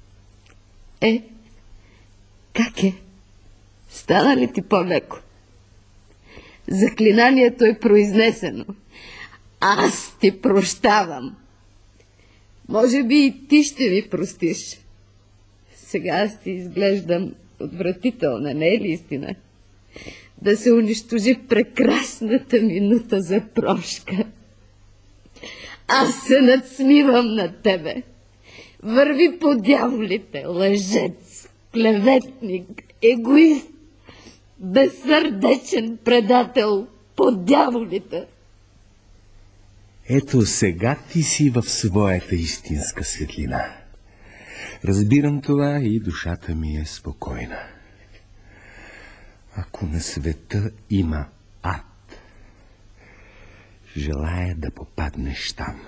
Как е? Стана ли ти по-леко? Заклинанието е произнесено. Аз ти прощавам. Може би и ти ще ми простиш. Сега аз ти изглеждам отвратителна, не е ли истина? Да се унищожи прекрасната минута за прошка. Аз се надсмивам над тебе. Върви по дяволите, лъжец, клеветник, егоист, безсърдечен предател, по дяволите. Ето сега ти си в своята истинска светлина. Разбирам това и душата ми е спокойна. Ако на света има ад, желая да попаднеш там.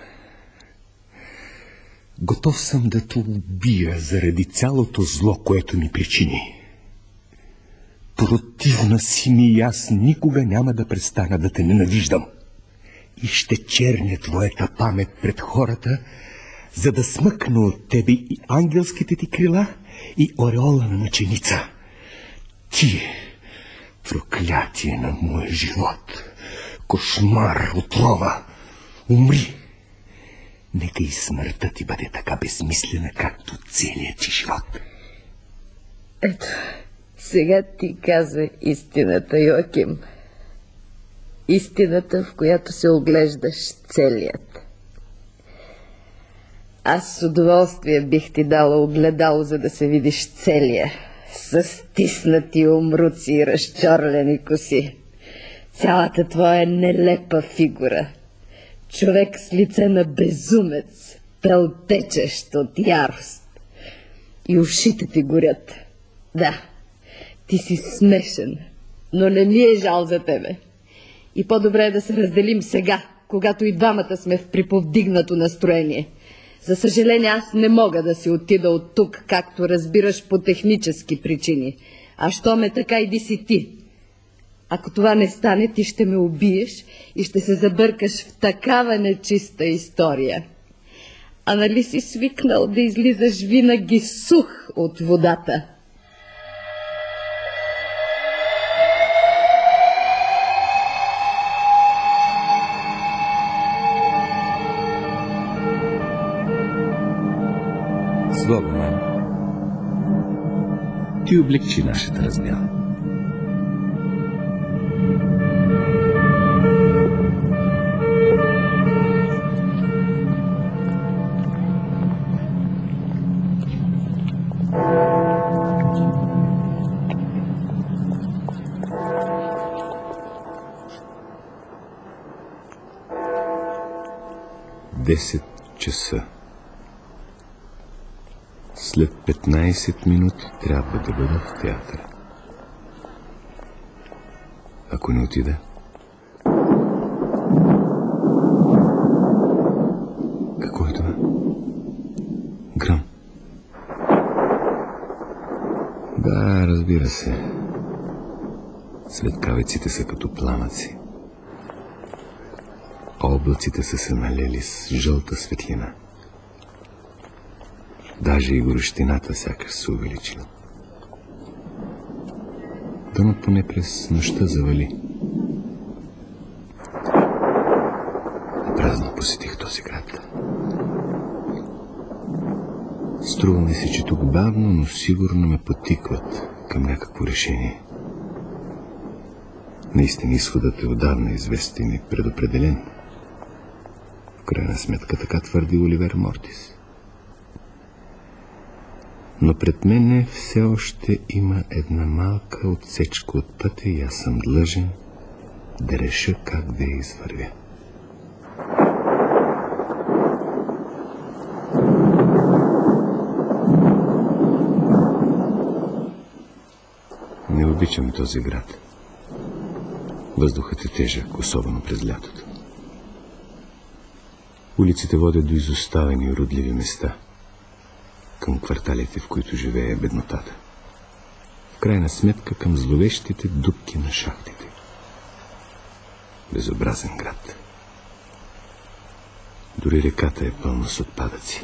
Готов съм да те убия заради цялото зло, което ми причини. Противна си ми и аз никога няма да престана да те ненавиждам. И ще черня твоята памет пред хората, за да смъкна от тебе и ангелските ти крила, и ореола на мъченица. Ти, проклятие на моя живот, кошмар, отрова, умри. Нека и смъртта ти бъде така безсмислена, както целият ти живот. Ето, сега ти каза истината, Йоаким. Истината, в която се оглеждаш целият. Аз с удоволствие бих ти дала огледало, за да се видиш целия, с стиснати умруци и разчорлени коси. Цялата твоя нелепа фигура. Човек с лице на безумец, пълтечещ от ярост. И ушите ти горят. Да, ти си смешен, но не ми е жал за тебе. И по-добре е да се разделим сега, когато и двамата сме в приповдигнато настроение. За съжаление, аз не мога да си отида от тук, както разбираш, по технически причини. А що ме така, иди си ти. Ако това не стане, ти ще ме убиеш и ще се забъркаш в такава нечиста история. А нали си свикнал да излизаш винаги сух от водата? Злоба, мама. Ти облегчи нашата раздяла. Десет часа. След 15 минути трябва да бъда в театъра. Ако не отида... Какво е това? Гръм. Да, разбира се. Светкавиците са като пламъци. Облаците са се налели с жълта светлина. Даже и горещината сякаш се увеличила. Дано поне през нощта завали. Празно посетих този град. Струва ми се, че тук бавно, но сигурно ме потикват към някакво решение. Наистина изходът е отдавна известен и предопределен. В крайна сметка така твърди Оливер Мортис. Но пред мене все още има една малка отсечка от пътя и аз съм длъжен да реша как да я извървя. Не обичам този град. Въздухът е тежък, особено през лятото. Улиците водят до изоставени и уродливи места. към кварталите, в които живее беднотата. В крайна сметка към зловещите дупки на шахтите. Безобразен град. Дори реката е пълна с отпадъци.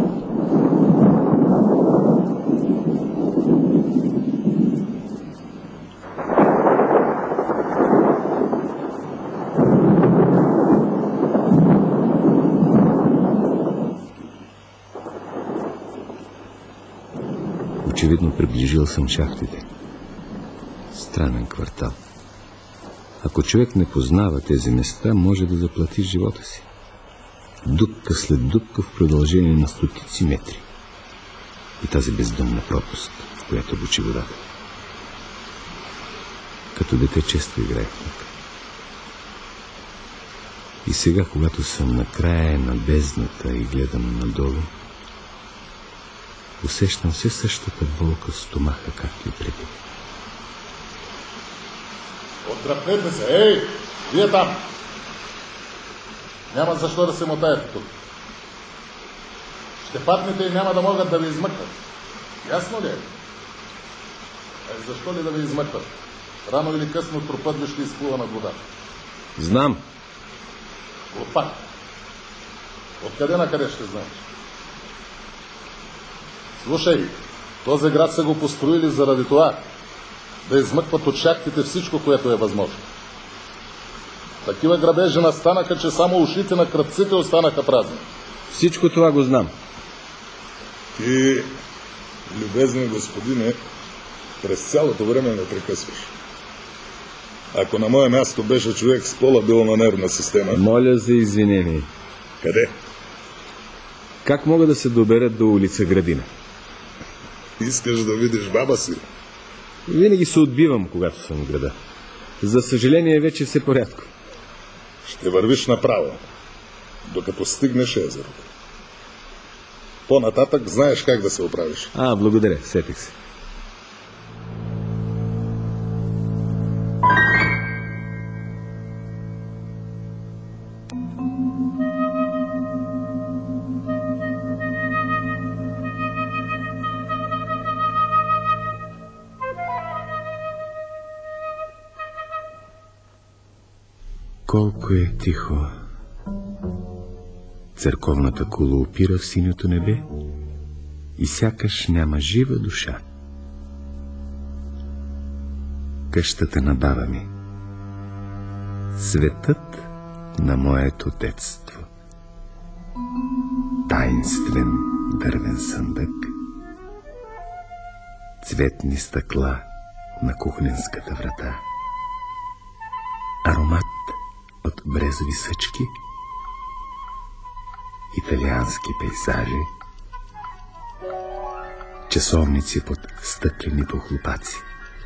Очевидно приближил съм шахтите. Странен квартал. Ако човек не познава тези места, може да заплати живота си. Дупка след дупка в продължение на стотици метри. И тази бездънна пропаст, в която бучи водата. Като дете често играех тук. И сега, когато съм на края на бездната и гледам надолу, усещам все същата болка в стомаха, както и преди. Отдръпнете се! Ей! Вие там! Няма защо да се мотаете тук. Ще паднете и няма да могат да ви измъкнат. Ясно ли е? Защо ли да ви измъкнат? Рано или късно трупът ви ще изплува над вода. Знам. Глупак. Откъде на къде ще знаеш? Слушай, този град са го построили заради това, да измъкват от шахтите всичко, което е възможно. Такива грабежи настанаха, че само ушите на крадците останаха празни. Всичко това го знам. Ти, любезен господине, през цялото време ме прекъсваш. Ако на мое място беше човек с по-лабилна нервна система... Моля за извинение. Къде? Как мога да се добера до улица Градина? Искаш да видиш баба си? Винаги се отбивам, когато съм в града. За съжаление, вече все порядко. Ще вървиш направо, докато стигнеш езерото. По-нататък знаеш как да се оправиш. Благодаря, сетих се. Колко е тихо. Църковната кула опира в синьото небе и сякаш няма жива душа. Къщата на баба ми. Светът на моето детство. Таинствен дървен съндък. Цветни стъкла на кухненската врата. Аромат от брезови съчки, италиански пейзажи, часовници под стъклени похлупаци.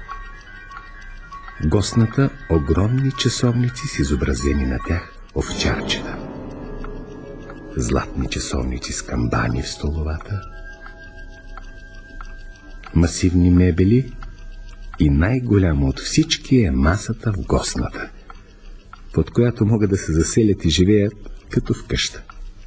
Гостната огромни часовници с изобразени на тях овчарчета. Златни часовници с камбани в столовата, масивни мебели и най-голямо от всички е масата в гостната, под която могат да се заселят и живеят като в къща.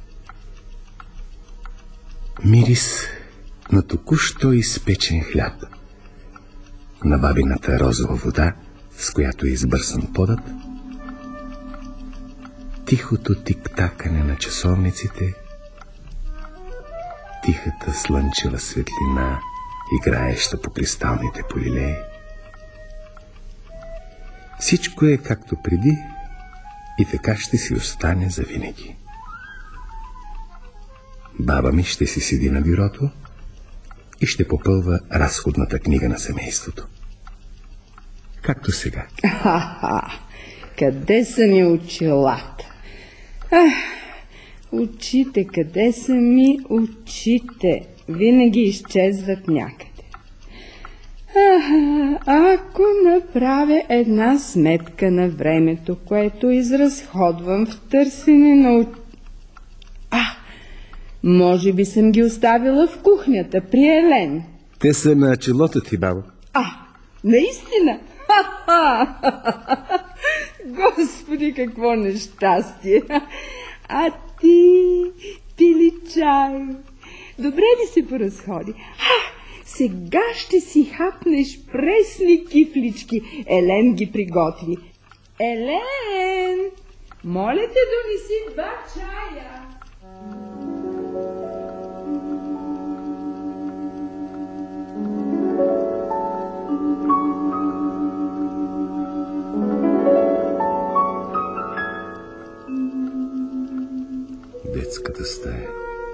Мирис на току-що изпечен хляб, на бабината розова вода, с която е избърсан подът, тихото тик-такане на часовниците, тихата слънчева светлина, играеща по кристалните полилеи. Всичко е както преди и така ще си остане завинаги. Баба ми ще си седи на бюрото и ще попълва разходната книга на семейството. Както сега. Къде са ми очилата? Очите, къде са ми очите? Винаги изчезват някъде. Ако направя една сметка на времето, което изразходвам в търсене на... може би съм ги оставила в кухнята при Елен. Те са на челото ти, бабо. Наистина? Господи, какво нещастие! А ти пили чай, добре ли се поразходи? Сега ще си хапнеш пресни кифлички. Елен ги приготви. Елен, моля те, донеси 2 чая. Детската стая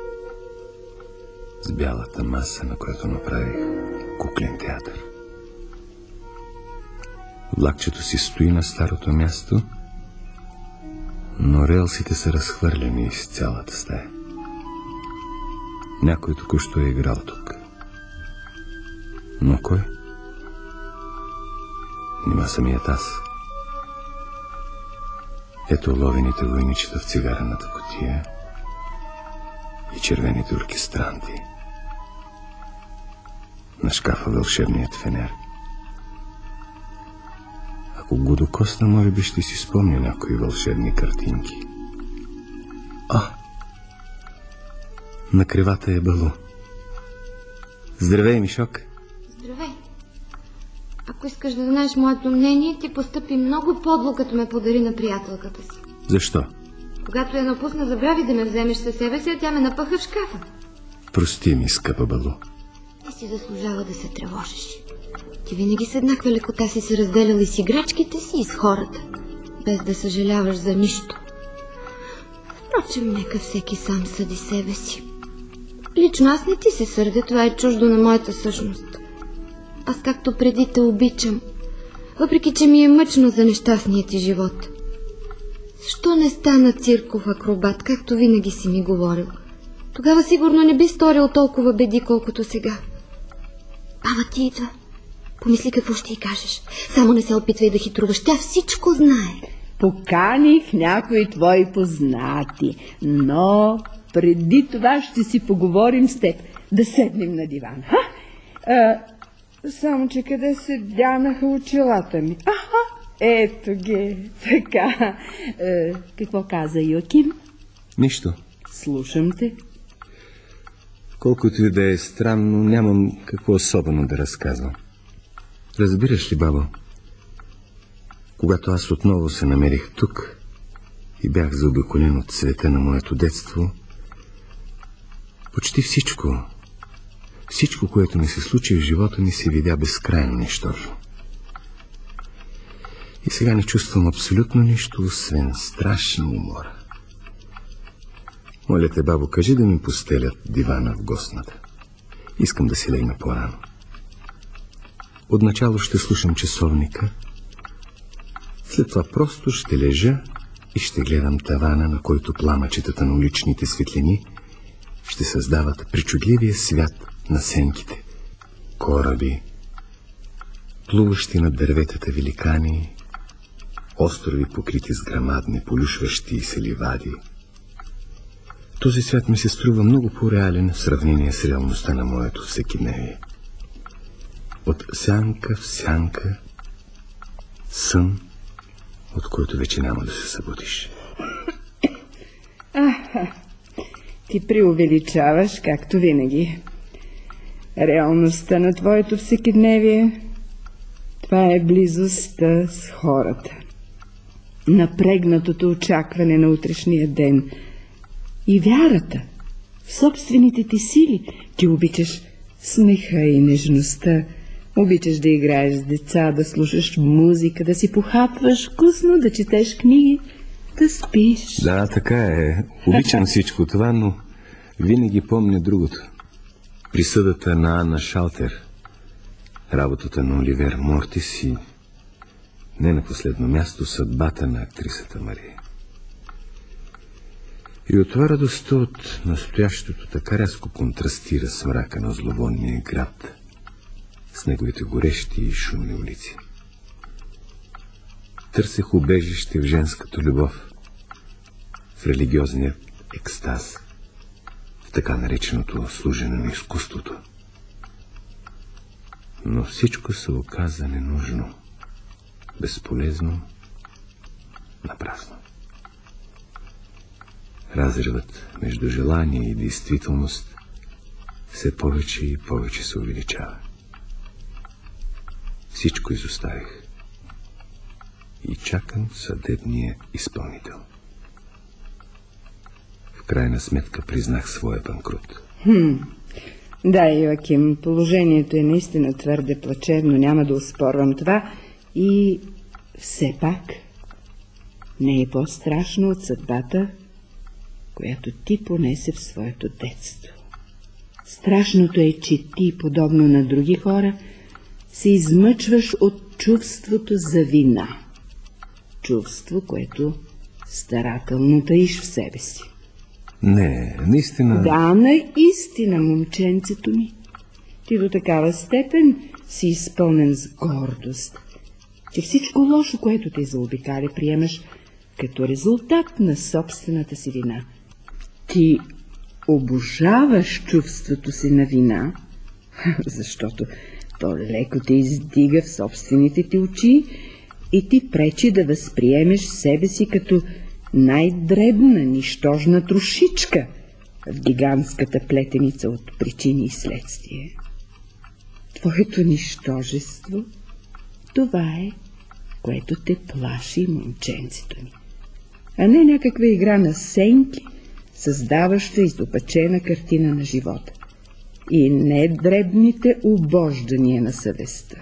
с бялата маса, на която направих куклен театър. Влакчето си стои на старото място, но релсите са разхвърлени из цялата стая. Някой току-що е играл тук. Но кой? Нима самият аз. Ето ловените войничета в цигарената кутия и червените оркестранти. На шкафа вълшебният фенер. Ако го докосна, може би ще си спомня някои вълшебни картинки. На кривата е Балу. Здравей, Мишок. Здравей. Ако искаш да знаеш моето мнение, ти постъпи много подло, като ме подари на приятелката си. Защо? Когато я напусна, забрави да ме вземеш със себе си, а тя ме напъха в шкафа. Прости ми, скъпа Балу. Не си заслужава да се тревожиш. Ти винаги с еднаква лекота си се разделял и с играчките си, и с хората, без да съжаляваш за нищо. Впрочем, нека всеки сам съди себе си. Лично аз не ти се сърдя, това е чуждо на моята същност. Аз както преди те обичам, въпреки че ми е мъчно за нещастния ти живот. Защо не стана цирков акробат, както винаги си ми говорил? Тогава сигурно не би сторил толкова беди, колкото сега. Баба ти идва. Помисли какво ще й кажеш. Само не се опитвай да хитруваш, тя всичко знае. Поканих някои твои познати, но преди това ще си поговорим с теб. Да седнем на диван. Само че къде се дянаха очилата ми? Ето ги. Така. Какво каза Йоаким? Нищо. Слушам те. Колкото и да е странно, нямам какво особено да разказвам. Разбираш ли, бабо? Когато аз отново се намерих тук и бях заобиколен от света на моето детство, почти всичко, което ми се случи в живота ми, се видя безкрайно нищожно. И сега не чувствам абсолютно нищо, освен страшна умора. Моля те, бабо, кажи да ми постелят дивана в гостната. Искам да си легна по-рано. Отначало ще слушам часовника, след това просто ще лежа и ще гледам тавана, на който пламъчетата на уличните светлини ще създават причудливия свят на сенките, кораби, плуващи над дърветата великани, острови покрити с грамадни полюшващи се ливади. Този свят ми се струва много по-реален в сравнение с реалността на моето всекидневие. От сянка в сянка, сън, от който вече няма да се събудиш. Ти преувеличаваш, както винаги. Реалността на твоето всекидневие, това е близостта с хората. Напрегнатото очакване на утрешния ден и вярата в собствените ти сили. Ти обичаш смеха и нежността, обичаш да играеш с деца, да слушаш музика, да си похапваш вкусно, да четеш книги, да спиш. Да, така е. Обичам всичко това, но винаги помня другото. Присъдата на Анна Шалтер, работата на Оливер Мортис и не на последно място съдбата на актрисата Мария. И от това радостта от настоящото така рязко контрастира с мрака на зловонния град, с неговите горещи и шумни улици. Търсех убежище в женската любов, в религиозния екстаз, в така нареченото служене на изкуството. Но всичко се оказа ненужно, безполезно, напрасно. Разривът между желание и действителност все повече и повече се увеличава. Всичко изоставих и чакам съдебния изпълнител. В крайна сметка признах своя банкрут. Да, Йоаким, положението е наистина твърде плачевно, няма да оспорвам това. И все пак не е по-страшно от съдбата, която ти понесе в своето детство. Страшното е, че ти, подобно на други хора, се измъчваш от чувството за вина. Чувство, което старателно таиш в себе си. Не, наистина... Да, наистина, момченцето ми. Ти до такава степен си изпълнен с гордост, че всичко лошо, което те заобикаля, приемаш като резултат на собствената си вина. Ти обожаваш чувството си на вина, защото то леко те издига в собствените ти очи и ти пречи да възприемеш себе си като най-дребна, нищожна трошичка в гигантската плетеница от причини и следствие. Твоето нищожество, това е, което те плаши, момченцето ми, а не някаква игра на сенки, създаваща изопачена картина на живота и не дребните обождания на съвестта.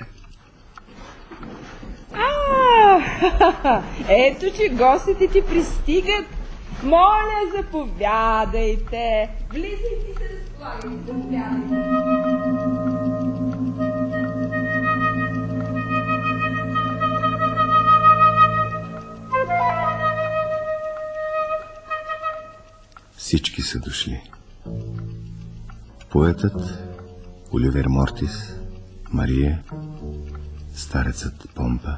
Ето, че гостите ти пристигат. Моля, заповядайте. Влизайте и се разполагайте. Заповядайте. Всички са дошли. Поетът Оливер Мортис, Мария, старецът Помпа.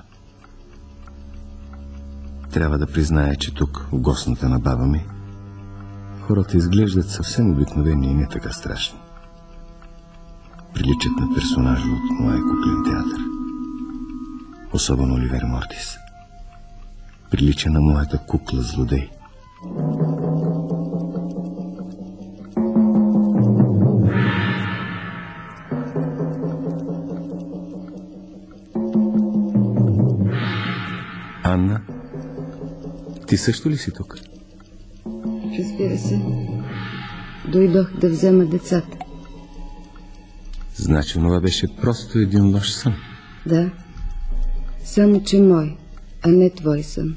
Трябва да призная, че тук, в гостната на баба ми, хората изглеждат съвсем обикновени и не така страшни. Приличат на персонажа от моя куклен театър. Особено Оливер Мортис. Прилича на моята кукла злодей. Анна, ти също ли си тук? Разбира се. Дойдох да взема децата. Значи това беше просто един лош сън. Да. Само, че мой, а не твой сън.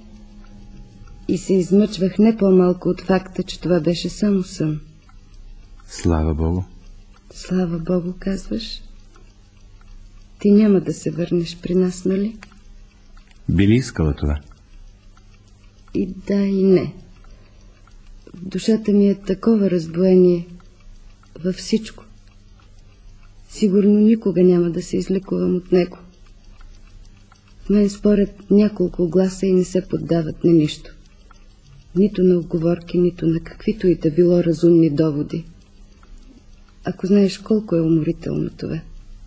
И се измъчвах не по-малко от факта, че това беше само сън. Слава Богу. Слава Богу, казваш? Ти няма да се върнеш при нас, нали? Би ли искала това? И да, и не. В душата ми е такова раздвоение във всичко. Сигурно никога няма да се излекувам от него. В мен според няколко гласа и не се поддават на нищо. Нито на уговорки, нито на каквито и да било разумни доводи. Ако знаеш колко е уморително това.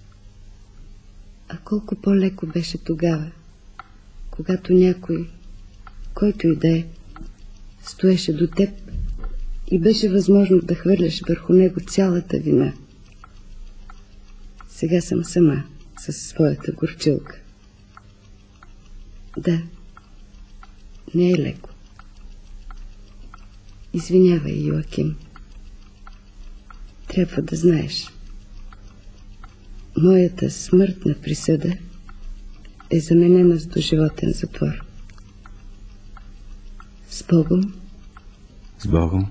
А колко по-леко беше тогава, когато някой, който и да е, стоеше до теб и беше възможно да хвърляш върху него цялата вина. Сега съм сама със своята горчилка. Да, не е леко. Извинявай, Йоаким. Трябва да знаеш. Моята смъртна присъда е заменена с доживотен затвор. С Богом. С Богом.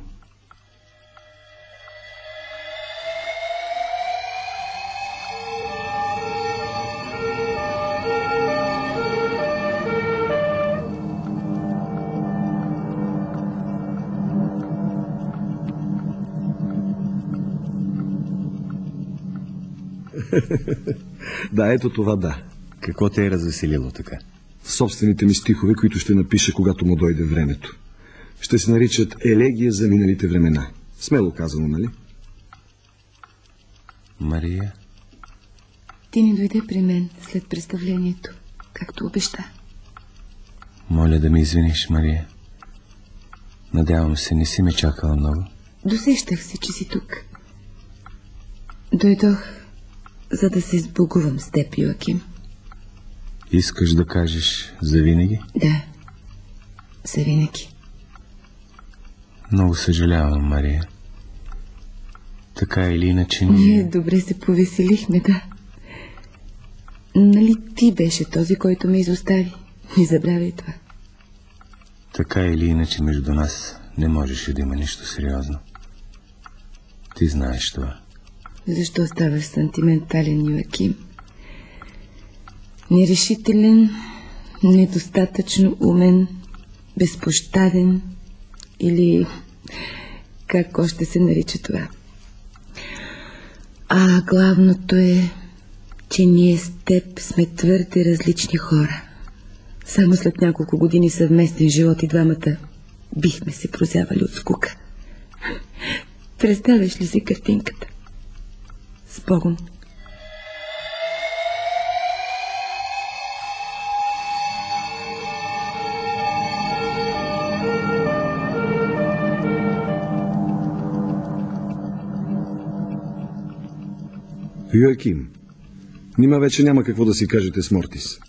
Да, ето това да. Какво те е развеселило така? Собствените ми стихове, които ще напиша, когато му дойде времето. Ще се наричат елегия за миналите времена. Смело казано, нали? Мария? Ти не дойде при мен след представлението, както обеща. Моля да ме извиниш, Мария. Надявам се, не си ме чакала много. Досещах се, че си тук. Дойдох, за да се сбогувам с теб, Йоаким. Искаш да кажеш завинаги? Да, завинаги. Много съжалявам, Мария. Така или иначе Ние добре се повеселихме, да. Нали ти беше този, който ме изостави? Не забравяй това. Така или иначе между нас не можеше да има нищо сериозно. Ти знаеш това. Защо ставаш сантиментален, Йоаким? Нерешителен, недостатъчно умен, безпощаден или как още се нарича това. А главното е, че ние с теб сме твърде различни хора. Само след няколко години съвместен живот и двамата бихме се прозявали от скука. Представяш ли си картинката? С Богом! Йоаким, нима вече няма какво да си кажете с Мортис.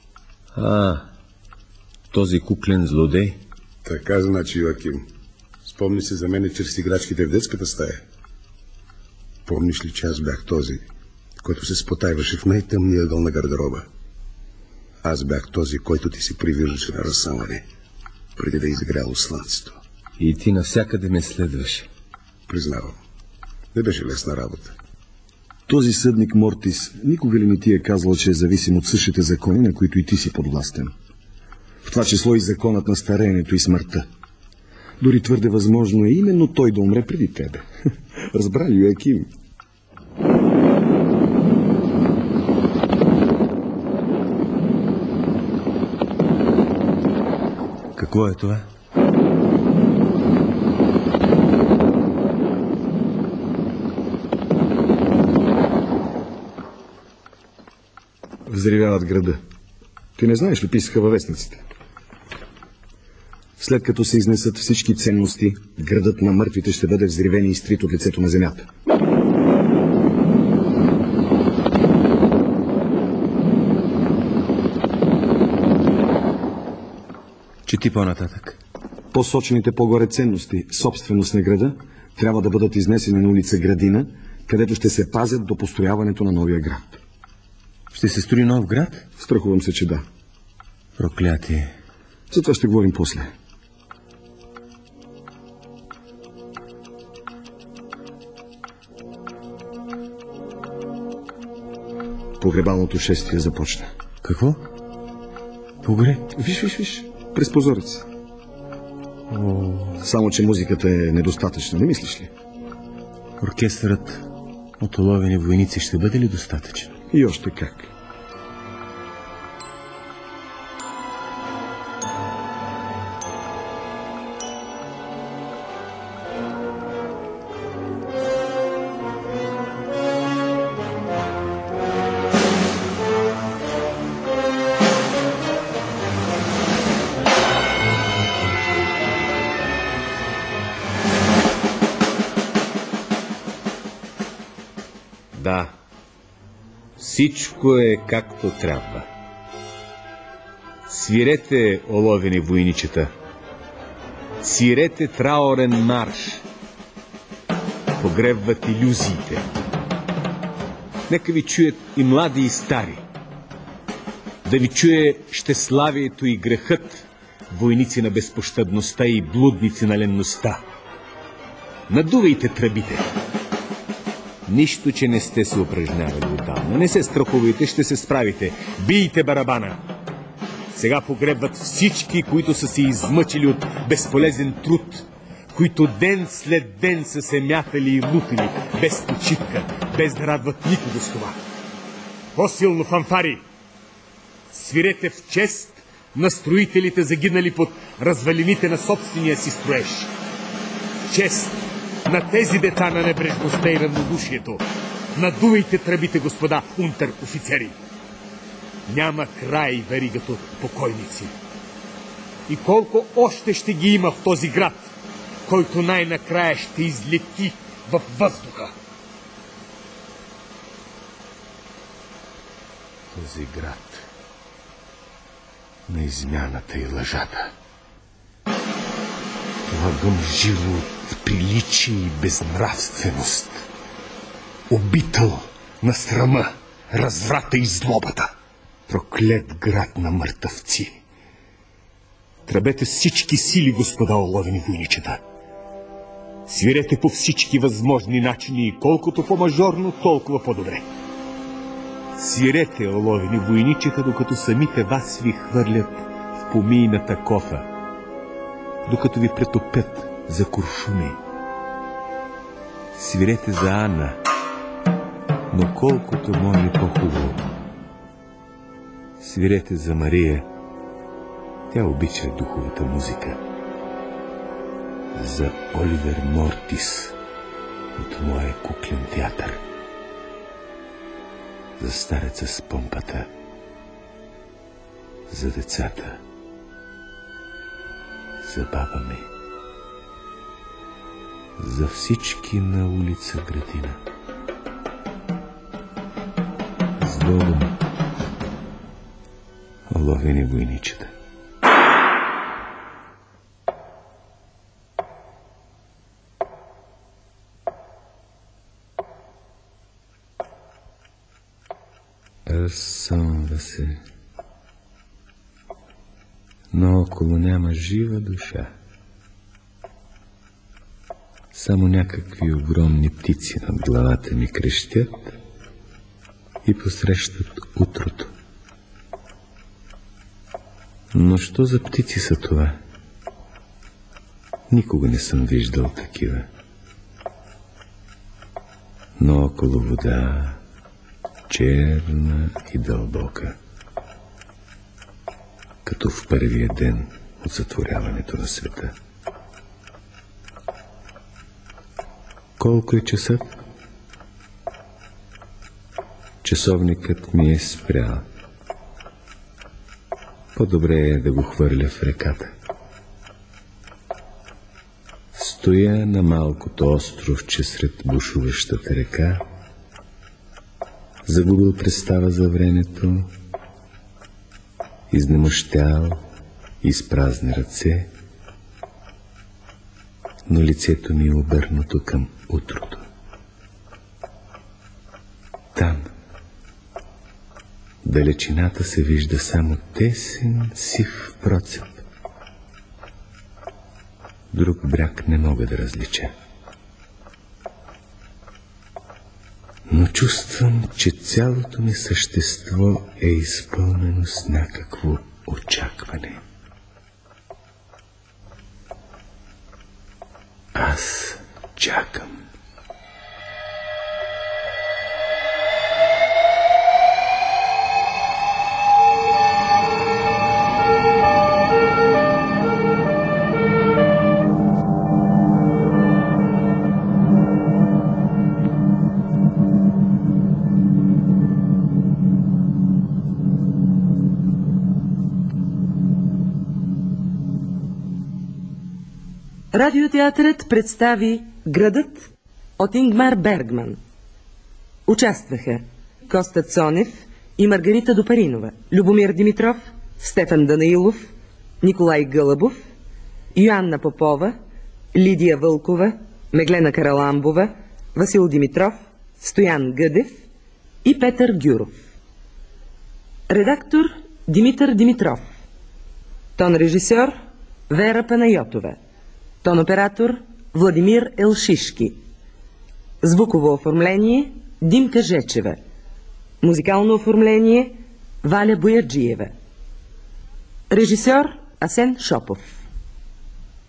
Този куклен злодей? Така значи, Йоаким. Спомни се за мене чрез играчките в детската стая. Помниш ли, че аз бях този, който се спотайваше в най-тъмния ъгъл на гардероба? Аз бях този, който ти си привиждаше на разсъмване, преди да изгряло слънцето. И ти навсякъде ме следваше. Признавам. Не беше лесна работа. Този съдник Мортис никога ли не ти е казал, че е зависим от същите закони, на които и ти си подвластен? В това число и законът на стареенето и смъртта. Дори твърде възможно е именно той да умре преди тебе. Разбра ли, Йоаким? Какво е това? Взривяват града. Ти не знаеш ли, писаха във вестниците? След като се изнесат всички ценности, градът на мъртвите ще бъде взривен и изтрит от лицето на земята. Чети по-нататък. Посочените по-горе ценности, собственост на града, трябва да бъдат изнесени на улица Градина, където ще се пазят до построяването на новия град. Ще се строи нов град? Страхувам се, че да. Проклятие. За това ще говорим после. Погребалното шествие започна. Какво? Погреб? Виж. През прозореца. Само, че музиката е недостатъчна, не мислиш ли? Оркестърът от уловени войници ще бъде ли достатъчен? И още как. Да, всичко е както трябва. Свирете, оловени войничета. Свирете траурен марш. Погребват илюзиите. Нека ви чуят и млади и стари. Да ви чуе щеславието и грехът, войници на безпощадността и блудници на ленността. Надувайте тръбите. Нищо, че не сте се упражнявали отдавна. Не се страхувайте, ще се справите. Бийте барабана. Сега погребват всички, които са се измъчили от безполезен труд, които ден след ден са се мятали и лутили, без почитка, без да радват никого с това. По-силно, фанфари! Свирете в чест на строителите, загинали под развалините на собствения си строеж. В чест на тези деца на небрежността и равнодушието. Надувайте тръбите, господа унтер-офицери. Няма край веригата от покойници. И колко още ще ги има в този град, който най-накрая ще излети във въздуха. Този град на измяната и лъжата. Това гъмжило от приличие и безнравственост. Обител на срама, разврата и злобата. Проклет град на мъртъвци. Тръбете всички сили, господа оловени войничета. Свирете по всички възможни начини и колкото по-мажорно, толкова по-добре. Свирете, оловени войничета, докато самите вас ви хвърлят в помийната кофа, докато ви претопят за куршуми. Свирете за Анна, но колкото може по-хубаво. Свирете за Мария, тя обича духовата музика. За Оливер Мортис от моя куклен театър. За стареца с помпата. За децата. За баба ми. За всички на улица Градина. С Богом, оловени войничета. Разсъмва се. Но около няма жива душа. Само някакви огромни птици над главата ми крещят и посрещат утрото. Но що за птици са това? Никога не съм виждал такива. Но около вода, черна и дълбока, като в първия ден от сътворяването на света. Колко е часът? Часовникът ми е спрял. По-добре е да го хвърля в реката. Стоя на малкото островче сред бушуващата река, загубил представа за времето, изнемощял и с празни ръце, но лицето ми е обърнато към утрото. Там, далечината се вижда само тесен, сив процеп. Друг бряг не мога да различа. Но чувствам, че цялото ми същество е изпълнено с някакво очакване. Аз чакам. Радиотеатрът представи Градът от Ингмар Бергман. Участваха Коста Цонев и Маргарита Допаринова, Любомир Димитров, Стефан Данаилов, Николай Гълъбов, Йоанна Попова, Лидия Вълкова, Меглена Караламбова, Васил Димитров, Стоян Гъдев и Петър Гюров. Редактор Димитър Димитров. Тон режисьор Вера Панайотова. Тон оператор Владимир Елшишки. Звуково оформление Димка Жечева. Музикално оформление Валя Бояджиева. Режисьор Асен Шопов.